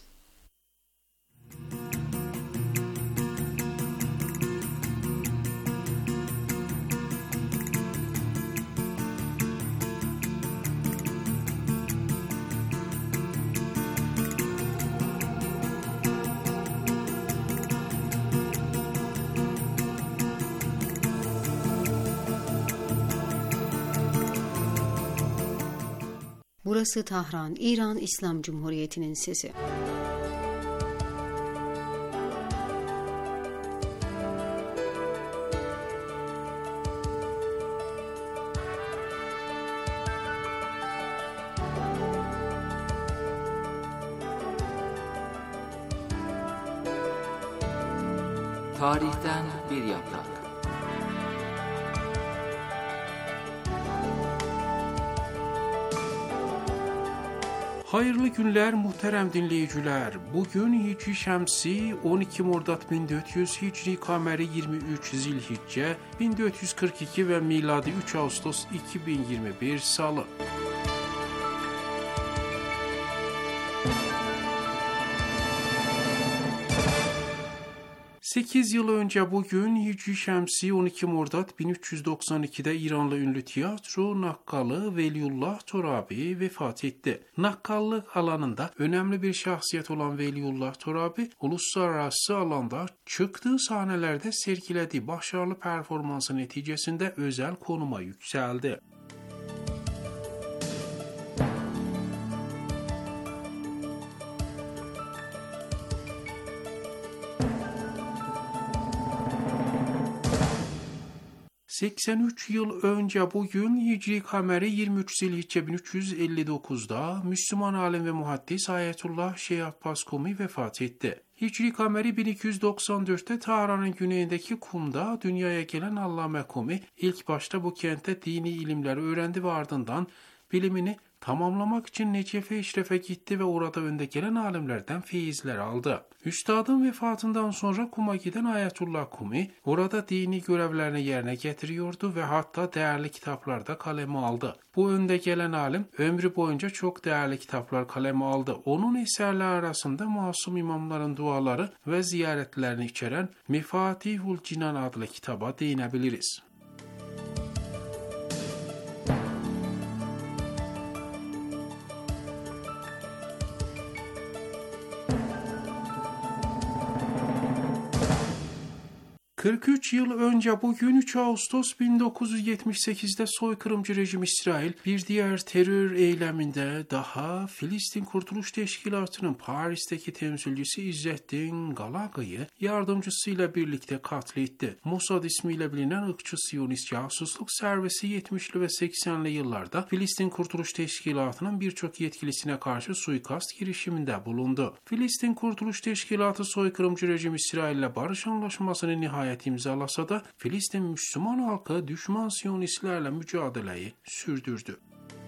Burası Tahran, İran İslam Cumhuriyeti'nin sesi. Tarihten bir yaprak. Hayırlı günler muhterem dinleyiciler. Bugün Hicri Şemsi 12 Mordad 1400, Hicri Kameri 23 Zilhicce 1442 ve miladi 3 Ağustos 2021 Salı. 8 yıl önce bugün Hicri Şemsi 12 Mordad 1392'de İranlı ünlü tiyatro nakkalı Veliullah Torabi vefat etti. Nakkallık alanında önemli bir şahsiyet olan Veliullah Torabi, uluslararası alanda çıktığı sahnelerde sergilediği başarılı performansı neticesinde özel konuma yükseldi. ...83 yıl önce bugün Hicri Kameri 23 Zilhicce 1359'da Müslüman alim ve muhaddis Ayetullah Şeyh Abbas Kumi vefat etti. Hicri Kameri 1294'te Tahran'ın güneyindeki Kum'da dünyaya gelen Allame Kumi ilk başta bu kentte dini ilimleri öğrendi ve ardından bilimini tamamlamak için Necef-i Eşref'e gitti ve orada önde gelen alimlerden feyizler aldı. Üstadın vefatından sonra Kum'a giden Ayetullah Kumi orada dini görevlerini yerine getiriyordu ve hatta değerli kitaplarda kaleme aldı. Bu önde gelen alim ömrü boyunca çok değerli kitaplar kaleme aldı. Onun eserleri arasında masum imamların duaları ve ziyaretlerini içeren Mefatihul Cinan adlı kitaba değinebiliriz. ...43 yıl önce bugün 3 Ağustos 1978'de soykırımcı rejim İsrail bir diğer terör eyleminde daha Filistin Kurtuluş Teşkilatı'nın Paris'teki temsilcisi İzzettin Galaga'yı yardımcısıyla birlikte katletti. Mossad ismiyle bilinen ırkçı Siyonist casusluk servisi 70'li ve 80'li yıllarda Filistin Kurtuluş Teşkilatı'nın birçok yetkilisine karşı suikast girişiminde bulundu. Filistin Kurtuluş Teşkilatı soykırımcı rejim İsrail'le barış anlaşmasını nihayet imzalasa da Filistin Müslüman halkı düşman Siyonistlerle mücadeleyi sürdürdü.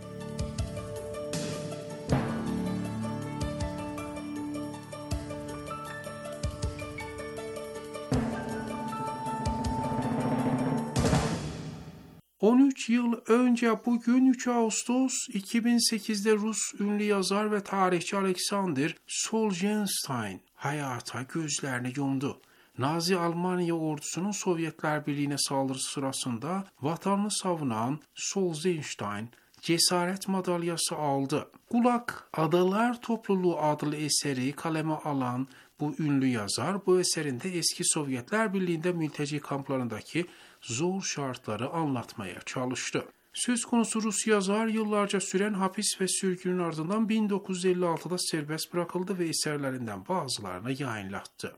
...13 yıl önce bugün 3 Ağustos 2008'de Rus ünlü yazar ve tarihçi Alexander Solzhenitsyn hayata gözlerini yumdu. Nazi Almanya ordusunun Sovyetler Birliği'ne saldırısı sırasında vatanını savunan Solzhenitsyn cesaret madalyası aldı. Gulag Adalar Topluluğu adlı eseri kaleme alan bu ünlü yazar bu eserinde eski Sovyetler Birliği'nde mülteci kamplarındaki zor şartları anlatmaya çalıştı. Söz konusu Rus yazar yıllarca süren hapis ve sürgünün ardından 1956'da serbest bırakıldı ve eserlerinden bazılarını yayınlattı.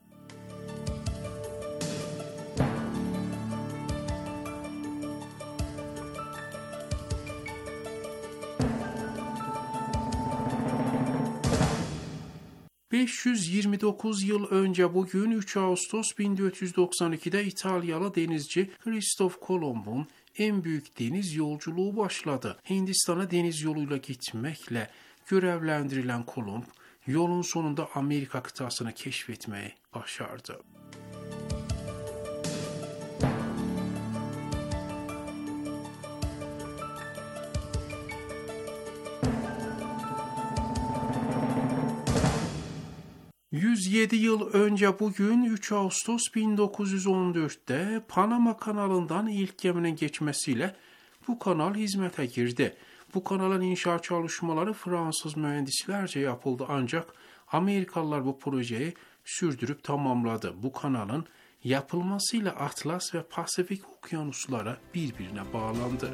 ...529 yıl önce bugün 3 Ağustos 1492'de İtalyalı denizci Christoph Kolomb'un en büyük deniz yolculuğu başladı. Hindistan'a deniz yoluyla gitmekle görevlendirilen Kolomb, yolun sonunda Amerika kıtasını keşfetmeyi başardı. ...107 yıl önce bugün 3 Ağustos 1914'te Panama kanalından ilk geminin geçmesiyle bu kanal hizmete girdi. Bu kanalın inşaat çalışmaları Fransız mühendislerce yapıldı ancak Amerikalılar bu projeyi sürdürüp tamamladı. Bu kanalın yapılmasıyla Atlas ve Pasifik okyanusları birbirine bağlandı.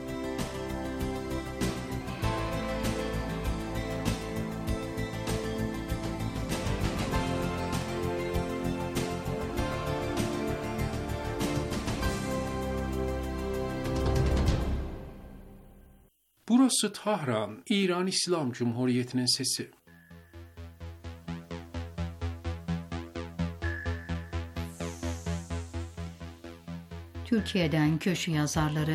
Burası Tahran, İran İslam Cumhuriyeti'nin sesi. Türkiye'den köşe yazarları.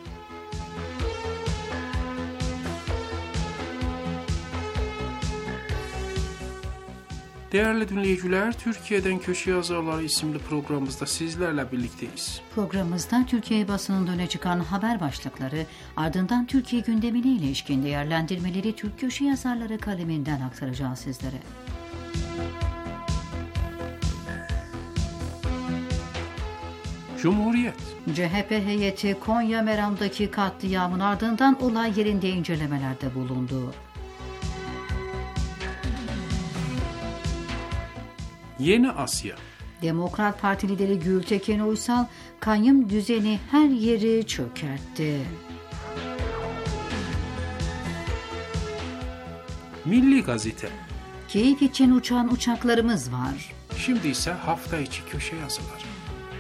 Değerli dinleyiciler, Türkiye'den Köşe Yazarları isimli programımızda sizlerle birlikteyiz. Programımızda Türkiye basınında öne çıkan haber başlıkları, ardından Türkiye gündemine ilişkin değerlendirmeleri Türk köşe yazarları kaleminden aktaracağız sizlere. Cumhuriyet. CHP heyeti Konya Meram'daki katliamın ardından olay yerinde incelemelerde bulundu. Yeni Asya. Demokrat Parti lideri Gültekin Uysal, kayyum düzeni her yeri çökertti. Milli Gazete. Keyif için uçan uçaklarımız var. Şimdi ise hafta içi köşe yazıları.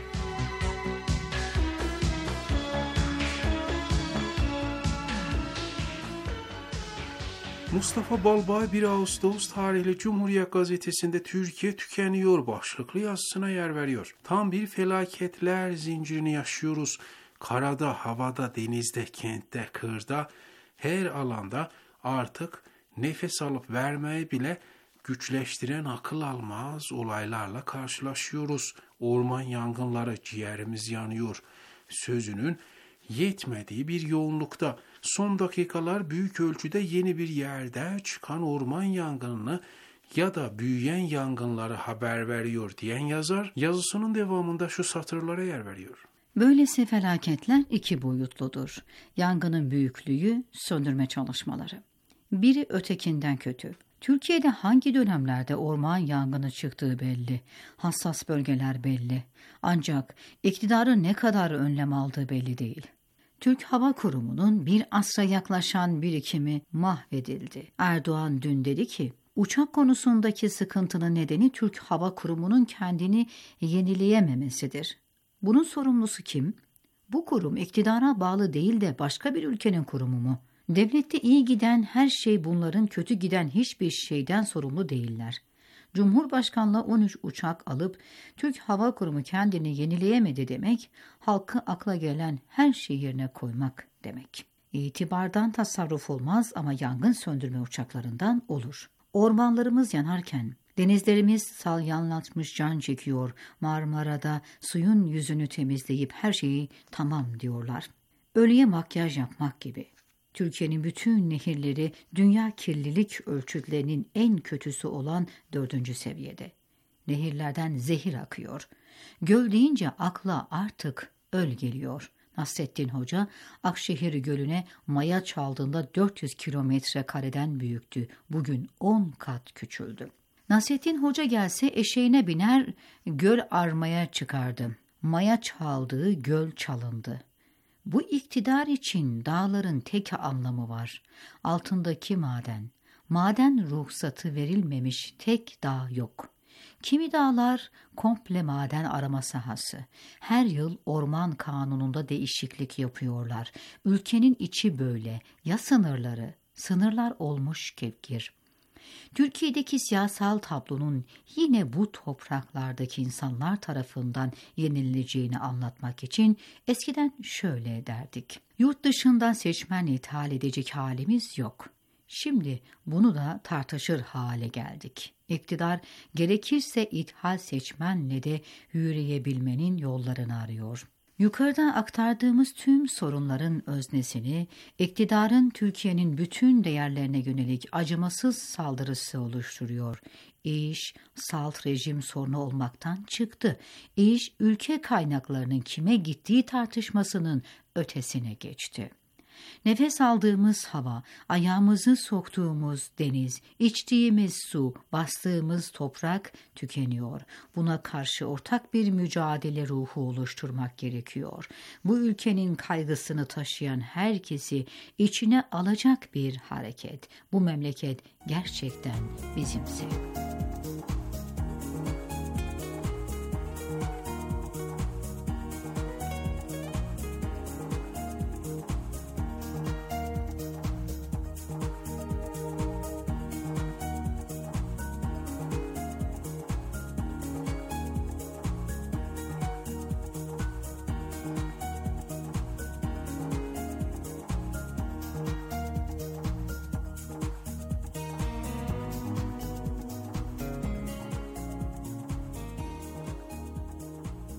Mustafa Balbay 1 Ağustos tarihli Cumhuriyet Gazetesi'nde Türkiye tükeniyor başlıklı yazısına yer veriyor. Tam bir felaketler zincirini yaşıyoruz. Karada, havada, denizde, kentte, kırda, her alanda artık nefes alıp vermeyi bile güçleştiren akıl almaz olaylarla karşılaşıyoruz. Orman yangınları, ciğerimiz yanıyor sözünün yetmediği bir yoğunlukta. Son dakikalar büyük ölçüde yeni bir yerde çıkan orman yangınını ya da büyüyen yangınları haber veriyor diyen yazar, yazısının devamında şu satırlara yer veriyor. Böylesi felaketler iki boyutludur. Yangının büyüklüğü, söndürme çalışmaları. Biri ötekinden kötü. Türkiye'de hangi dönemlerde orman yangını çıktığı belli. Hassas bölgeler belli. Ancak iktidarın ne kadar önlem aldığı belli değil. Türk Hava Kurumu'nun bir asra yaklaşan birikimi mahvedildi. Erdoğan dün dedi ki, uçak konusundaki sıkıntının nedeni Türk Hava Kurumu'nun kendini yenileyememesidir. Bunun sorumlusu kim? Bu kurum iktidara bağlı değil de başka bir ülkenin kurumu mu? Devlette iyi giden her şey bunların kötü giden hiçbir şeyden sorumlu değiller. Cumhurbaşkanlığı 13 uçak alıp Türk Hava Kurumu kendini yenileyemedi demek, halkı akla gelen her şeyi yerine koymak demek. İtibardan tasarruf olmaz ama yangın söndürme uçaklarından olur. Ormanlarımız yanarken, denizlerimiz salyanlatmış can çekiyor, Marmara'da suyun yüzünü temizleyip her şeyi tamam diyorlar. Ölüye makyaj yapmak gibi. Türkiye'nin bütün nehirleri dünya kirlilik ölçütlerinin en kötüsü olan 4. seviyede. Nehirlerden zehir akıyor. Göl deyince akla artık öl geliyor. Nasrettin Hoca Akşehir Gölü'ne maya çaldığında 400 kilometre kareden büyüktü. Bugün 10 kat küçüldü. Nasrettin Hoca gelse eşeğine biner, göl armaya çıkardı. Maya çaldığı göl çalındı. Bu iktidar için dağların tek anlamı var. Altındaki maden. Maden ruhsatı verilmemiş tek dağ yok. Kimi dağlar komple maden arama sahası. Her yıl orman kanununda değişiklik yapıyorlar. Ülkenin içi böyle. Ya sınırları? Sınırlar olmuş kevgir. Türkiye'deki siyasal tablonun yine bu topraklardaki insanlar tarafından yenileceğini anlatmak için eskiden şöyle derdik. Yurt dışından seçmen ithal edecek halimiz yok. Şimdi bunu da tartışır hale geldik. İktidar gerekirse ithal seçmenle de yürüyebilmenin yollarını arıyor. Yukarıda aktardığımız tüm sorunların öznesini, iktidarın Türkiye'nin bütün değerlerine yönelik acımasız saldırısı oluşturuyor. İş, salt rejim sorunu olmaktan çıktı. İş, ülke kaynaklarının kime gittiği tartışmasının ötesine geçti. Nefes aldığımız hava, ayağımızı soktuğumuz deniz, içtiğimiz su, bastığımız toprak tükeniyor. Buna karşı ortak bir mücadele ruhu oluşturmak gerekiyor. Bu ülkenin kaygısını taşıyan herkesi içine alacak bir hareket. Bu memleket gerçekten bizimse.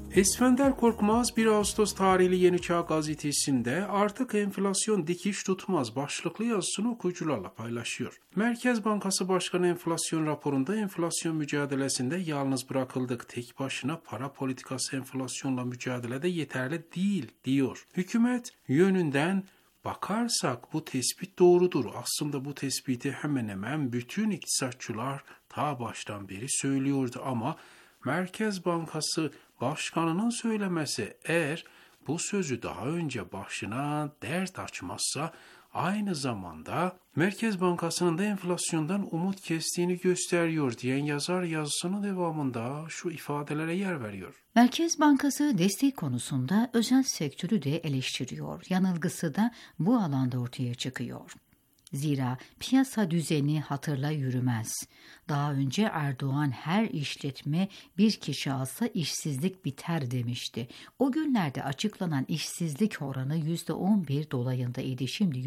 Esfender Korkmaz 1 Ağustos tarihli Yeni Çağ gazetesinde artık enflasyon dikiş tutmaz başlıklı yazısını okuyucularla paylaşıyor. Merkez Bankası Başkanı enflasyon raporunda enflasyon mücadelesinde yalnız bırakıldık. Tek başına para politikası enflasyonla mücadelede yeterli değil diyor. Hükümet yönünden bakarsak bu tespit doğrudur. Aslında bu tespiti hemen hemen bütün iktisatçılar ta baştan beri söylüyordu ama Merkez Bankası Başkanının söylemesi eğer bu sözü daha önce başına dert açmazsa aynı zamanda Merkez Bankası'nın da enflasyondan umut kestiğini gösteriyor diyen yazar yazısının devamında şu ifadelere yer veriyor. Merkez Bankası destek konusunda özel sektörü de eleştiriyor. Yanılgısı da bu alanda ortaya çıkıyor. Zira piyasa düzeni hatırla yürümez. Daha önce Erdoğan her işletme bir kişi alsa işsizlik biter demişti. O günlerde açıklanan işsizlik oranı %11 dolayında idi, şimdi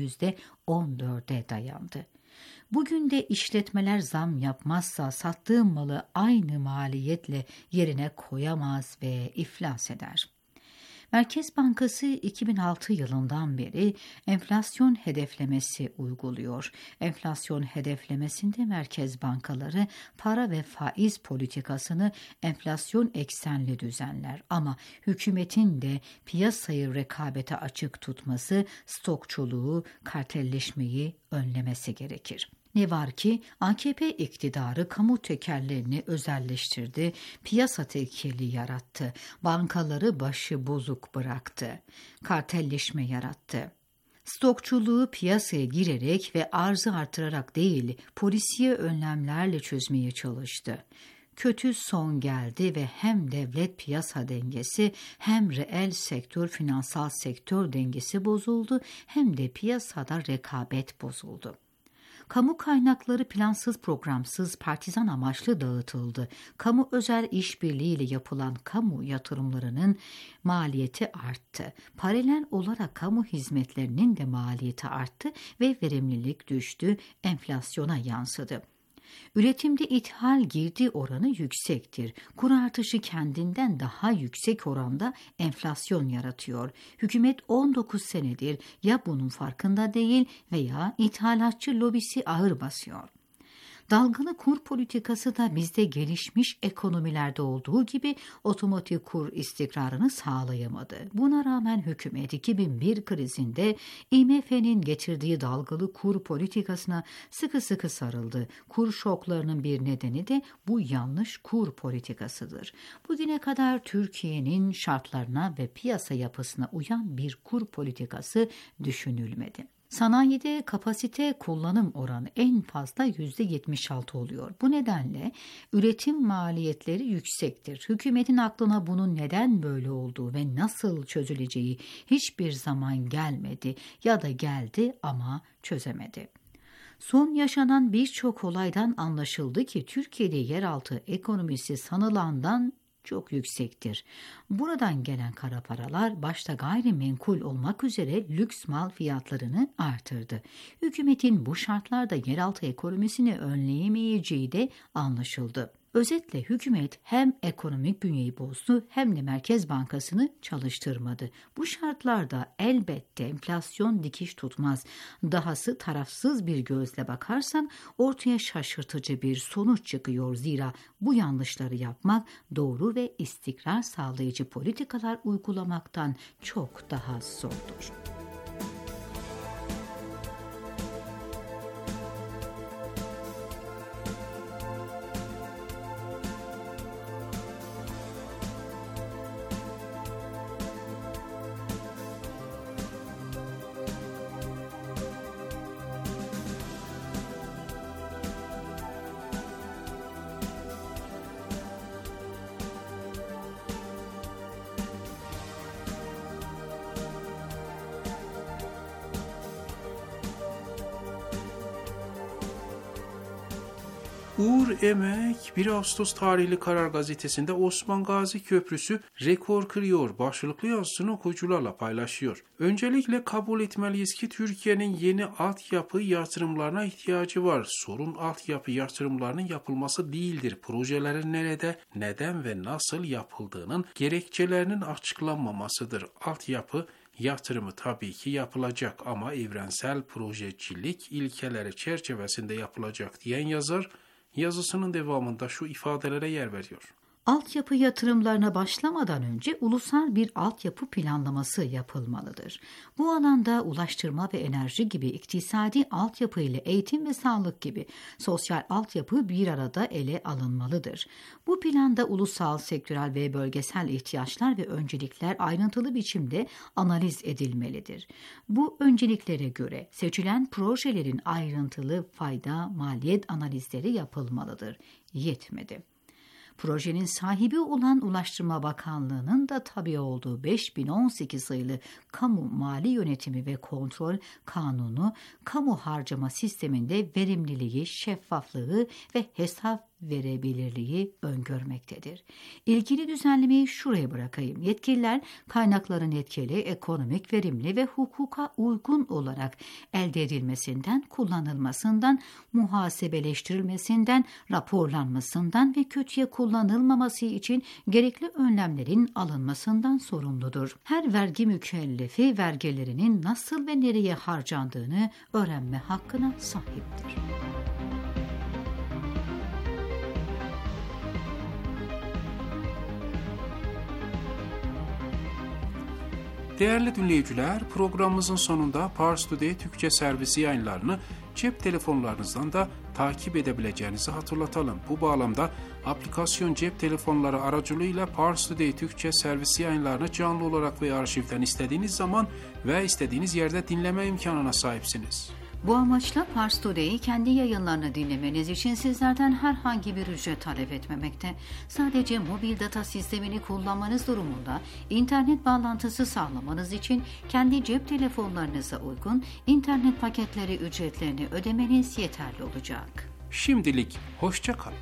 %14'e dayandı. Bugün de işletmeler zam yapmazsa sattığı malı aynı maliyetle yerine koyamaz ve iflas eder. Merkez Bankası 2006 yılından beri enflasyon hedeflemesi uyguluyor. Enflasyon hedeflemesinde merkez bankaları para ve faiz politikasını enflasyon eksenli düzenler. Ama hükümetin de piyasayı rekabete açık tutması, stokçuluğu, kartelleşmeyi önlemesi gerekir. Ne var ki AKP iktidarı kamu tekellerini özelleştirdi, piyasa tekelli yarattı, bankaları başı bozuk bıraktı, kartelleşme yarattı. Stokçuluğu piyasaya girerek ve arzı artırarak değil, polisiye önlemlerle çözmeye çalıştı. Kötü son geldi ve hem devlet piyasa dengesi hem reel sektör finansal sektör dengesi bozuldu hem de piyasada rekabet bozuldu. Kamu kaynakları plansız programsız partizan amaçlı dağıtıldı. Kamu özel işbirliğiyle yapılan kamu yatırımlarının maliyeti arttı. Paralel olarak kamu hizmetlerinin de maliyeti arttı ve verimlilik düştü, enflasyona yansıdı. Üretimde ithal girdi oranı yüksektir. Kur artışı kendinden daha yüksek oranda enflasyon yaratıyor. Hükümet 19 senedir ya bunun farkında değil veya ithalatçı lobisi ağır basıyor. Dalgalı kur politikası da bizde gelişmiş ekonomilerde olduğu gibi otomotiv kur istikrarını sağlayamadı. Buna rağmen hükümet 2001 krizinde IMF'nin getirdiği dalgalı kur politikasına sıkı sıkı sarıldı. Kur şoklarının bir nedeni de bu yanlış kur politikasıdır. Bugüne kadar Türkiye'nin şartlarına ve piyasa yapısına uyan bir kur politikası düşünülmedi. Sanayide kapasite kullanım oranı en fazla %76 oluyor. Bu nedenle üretim maliyetleri yüksektir. Hükümetin aklına bunun neden böyle olduğu ve nasıl çözüleceği hiçbir zaman gelmedi ya da geldi ama çözemedi. Son yaşanan birçok olaydan anlaşıldı ki Türkiye'de yeraltı ekonomisi sanılandan çok yüksektir. Buradan gelen kara paralar başta gayrimenkul olmak üzere lüks mal fiyatlarını artırdı. Hükümetin bu şartlarda yeraltı ekonomisini önleyemeyeceği de anlaşıldı. Özetle hükümet hem ekonomik bünyeyi bozdu hem de Merkez Bankası'nı çalıştırmadı. Bu şartlarda elbette enflasyon dikiş tutmaz. Dahası tarafsız bir gözle bakarsan ortaya şaşırtıcı bir sonuç çıkıyor. Zira bu yanlışları yapmak doğru ve istikrar sağlayıcı politikalar uygulamaktan çok daha zordur. Uğur Emek 1 Ağustos tarihli Karar Gazetesi'nde Osman Gazi Köprüsü rekor kırıyor başlıklı yazısını okuyucularla paylaşıyor. Öncelikle kabul etmeliyiz ki Türkiye'nin yeni altyapı yatırımlarına ihtiyacı var. Sorun altyapı yatırımlarının yapılması değildir. Projelerin nerede, neden ve nasıl yapıldığının gerekçelerinin açıklanmamasıdır. Altyapı yatırımı tabii ki yapılacak ama evrensel projecilik ilkeleri çerçevesinde yapılacak diyen yazar, yazısının devamında şu ifadelere yer veriyor. Altyapı yatırımlarına başlamadan önce ulusal bir altyapı planlaması yapılmalıdır. Bu alanda ulaştırma ve enerji gibi iktisadi altyapı ile eğitim ve sağlık gibi sosyal altyapı bir arada ele alınmalıdır. Bu planda ulusal, sektörel ve bölgesel ihtiyaçlar ve öncelikler ayrıntılı biçimde analiz edilmelidir. Bu önceliklere göre seçilen projelerin ayrıntılı fayda, maliyet analizleri yapılmalıdır. Yetmedi. Projenin sahibi olan Ulaştırma Bakanlığı'nın da tabi olduğu 5018 sayılı Kamu Mali Yönetimi ve Kontrol Kanunu, kamu harcama sisteminde verimliliği, şeffaflığı ve hesap verebilirliği öngörmektedir. İlgili düzenlemeyi şuraya bırakayım. Yetkililer kaynakların etkili, ekonomik, verimli ve hukuka uygun olarak elde edilmesinden, kullanılmasından, muhasebeleştirilmesinden, raporlanmasından ve kötüye kullanılmaması için gerekli önlemlerin alınmasından sorumludur. Her vergi mükellefi vergilerinin nasıl ve nereye harcandığını öğrenme hakkına sahiptir. Değerli dinleyiciler, programımızın sonunda Pars Today Türkçe servisi yayınlarını cep telefonlarınızdan da takip edebileceğinizi hatırlatalım. Bu bağlamda aplikasyon cep telefonları aracılığıyla Pars Today Türkçe servisi yayınlarını canlı olarak ve arşivden istediğiniz zaman ve istediğiniz yerde dinleme imkanına sahipsiniz. Bu amaçla Pars Today'i kendi yayınlarını dinlemeniz için sizlerden herhangi bir ücret talep etmemekte. Sadece mobil data sistemini kullanmanız durumunda internet bağlantısı sağlamanız için kendi cep telefonlarınıza uygun internet paketleri ücretlerini ödemeniz yeterli olacak. Şimdilik hoşça kalın.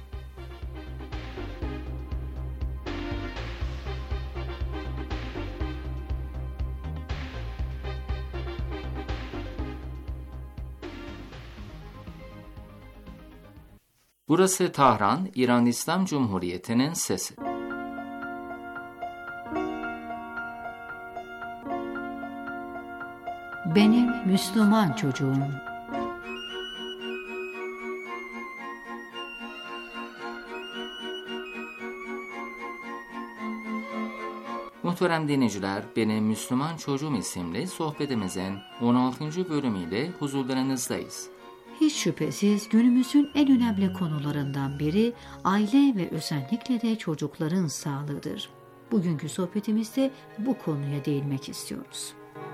Burası Tahran, İran İslam Cumhuriyeti'nin sesi. Benim Müslüman çocuğum. Muhterem dinleyiciler, Benim Müslüman Çocuğum isimli sohbetimizin 16. bölümüyle huzurlarınızdayız. Hiç şüphesiz günümüzün en önemli konularından biri aile ve özellikle de çocukların sağlığıdır. Bugünkü sohbetimizde bu konuya değinmek istiyoruz.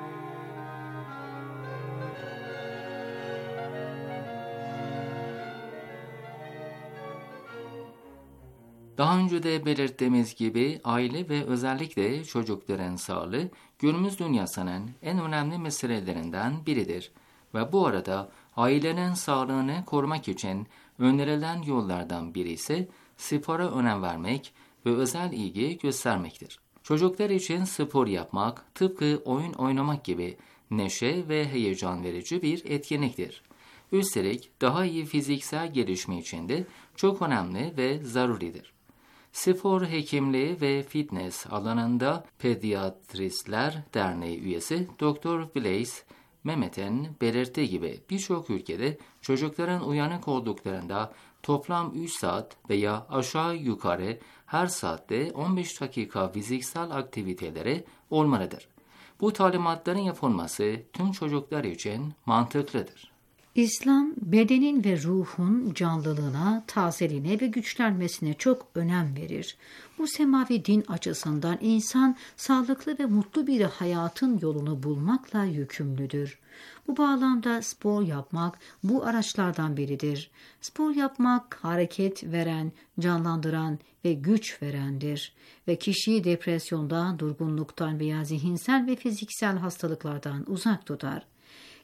Daha önce de belirttiğimiz gibi aile ve özellikle çocukların sağlığı günümüz dünyasının en önemli meselelerinden biridir. Ve bu arada ailenin sağlığını korumak için önerilen yollardan biri ise spora önem vermek ve özel ilgi göstermektir. Çocuklar için spor yapmak tıpkı oyun oynamak gibi neşe ve heyecan verici bir etkinliktir. Üstelik daha iyi fiziksel gelişme için de çok önemli ve zaruridir. Spor hekimliği ve fitness alanında Pediatristler Derneği üyesi Dr. Blaise Mehmet'in belirttiği gibi birçok ülkede çocukların uyanık olduklarında toplam 3 saat veya aşağı yukarı her saatte 15 dakika fiziksel aktiviteleri olmalıdır. Bu talimatların yapılması tüm çocuklar için mantıklıdır. İslam, bedenin ve ruhun canlılığına, tazeliğine ve güçlenmesine çok önem verir. Bu semavi din açısından insan sağlıklı ve mutlu bir hayatın yolunu bulmakla yükümlüdür. Bu bağlamda spor yapmak bu araçlardan biridir. Spor yapmak hareket veren, canlandıran ve güç verendir ve kişiyi depresyondan, durgunluktan veya zihinsel ve fiziksel hastalıklardan uzak tutar.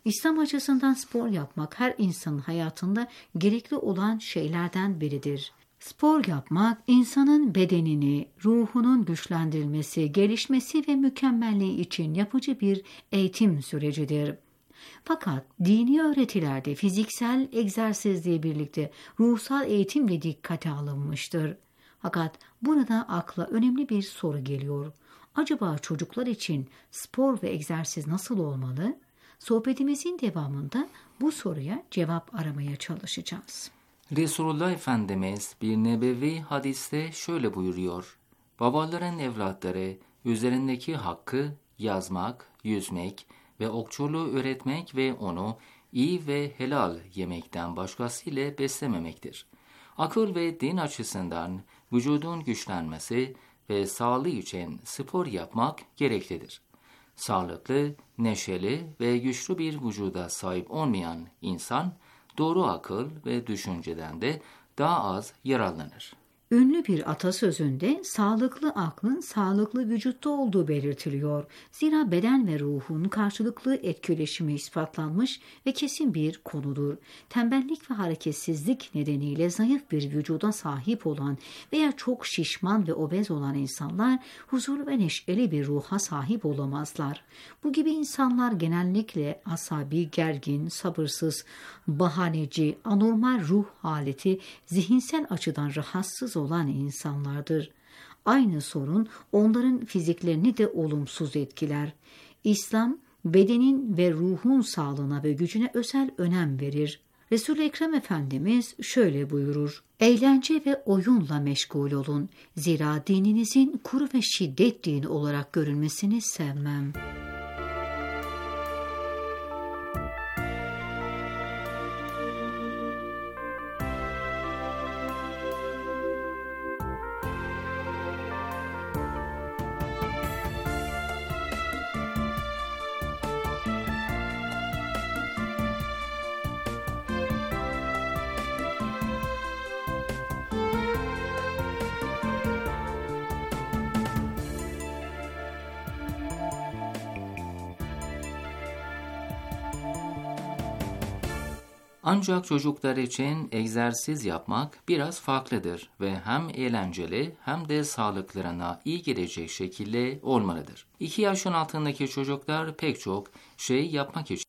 İslam açısından spor yapmak her insanın hayatında gerekli olan şeylerden biridir. Spor yapmak, insanın bedenini, ruhunun güçlendirilmesi, gelişmesi ve mükemmelliği için yapıcı bir eğitim sürecidir. Fakat dini öğretilerde fiziksel egzersizle birlikte ruhsal eğitim de dikkate alınmıştır. Fakat burada akla önemli bir soru geliyor. Acaba çocuklar için spor ve egzersiz nasıl olmalı? Sohbetimizin devamında bu soruya cevap aramaya çalışacağız. Resulullah Efendimiz bir nebevi hadiste şöyle buyuruyor. Babaların evlatları üzerindeki hakkı yazmak, yüzmek ve okçuluğu öğretmek ve onu iyi ve helal yemekten başkasıyla beslememektir. Akıl ve din açısından vücudun güçlenmesi ve sağlığı için spor yapmak gereklidir. Sağlıklı, neşeli ve güçlü bir vücuda sahip olmayan insan, doğru akıl ve düşünceden de daha az yararlanır. Ünlü bir atasözünde sağlıklı aklın sağlıklı vücutta olduğu belirtiliyor. Zira beden ve ruhun karşılıklı etkileşimi ispatlanmış ve kesin bir konudur. Tembellik ve hareketsizlik nedeniyle zayıf bir vücuda sahip olan veya çok şişman ve obez olan insanlar huzurlu ve neşeli bir ruha sahip olamazlar. Bu gibi insanlar genellikle asabi, gergin, sabırsız, bahaneci, anormal ruh haleti, zihinsel açıdan rahatsız olan insanlardır. Aynı sorun onların fiziklerini de olumsuz etkiler. İslam, bedenin ve ruhun sağlığına ve gücüne özel önem verir. Resul-i Ekrem Efendimiz şöyle buyurur: Eğlence ve oyunla meşgul olun. Zira dininizin kuru ve şiddet dini olarak görünmesini sevmem. Ancak çocuklar için egzersiz yapmak biraz farklıdır ve hem eğlenceli hem de sağlıklarına iyi gelecek şekilde olmalıdır. 2 yaşın altındaki çocuklar pek çok şey yapmak için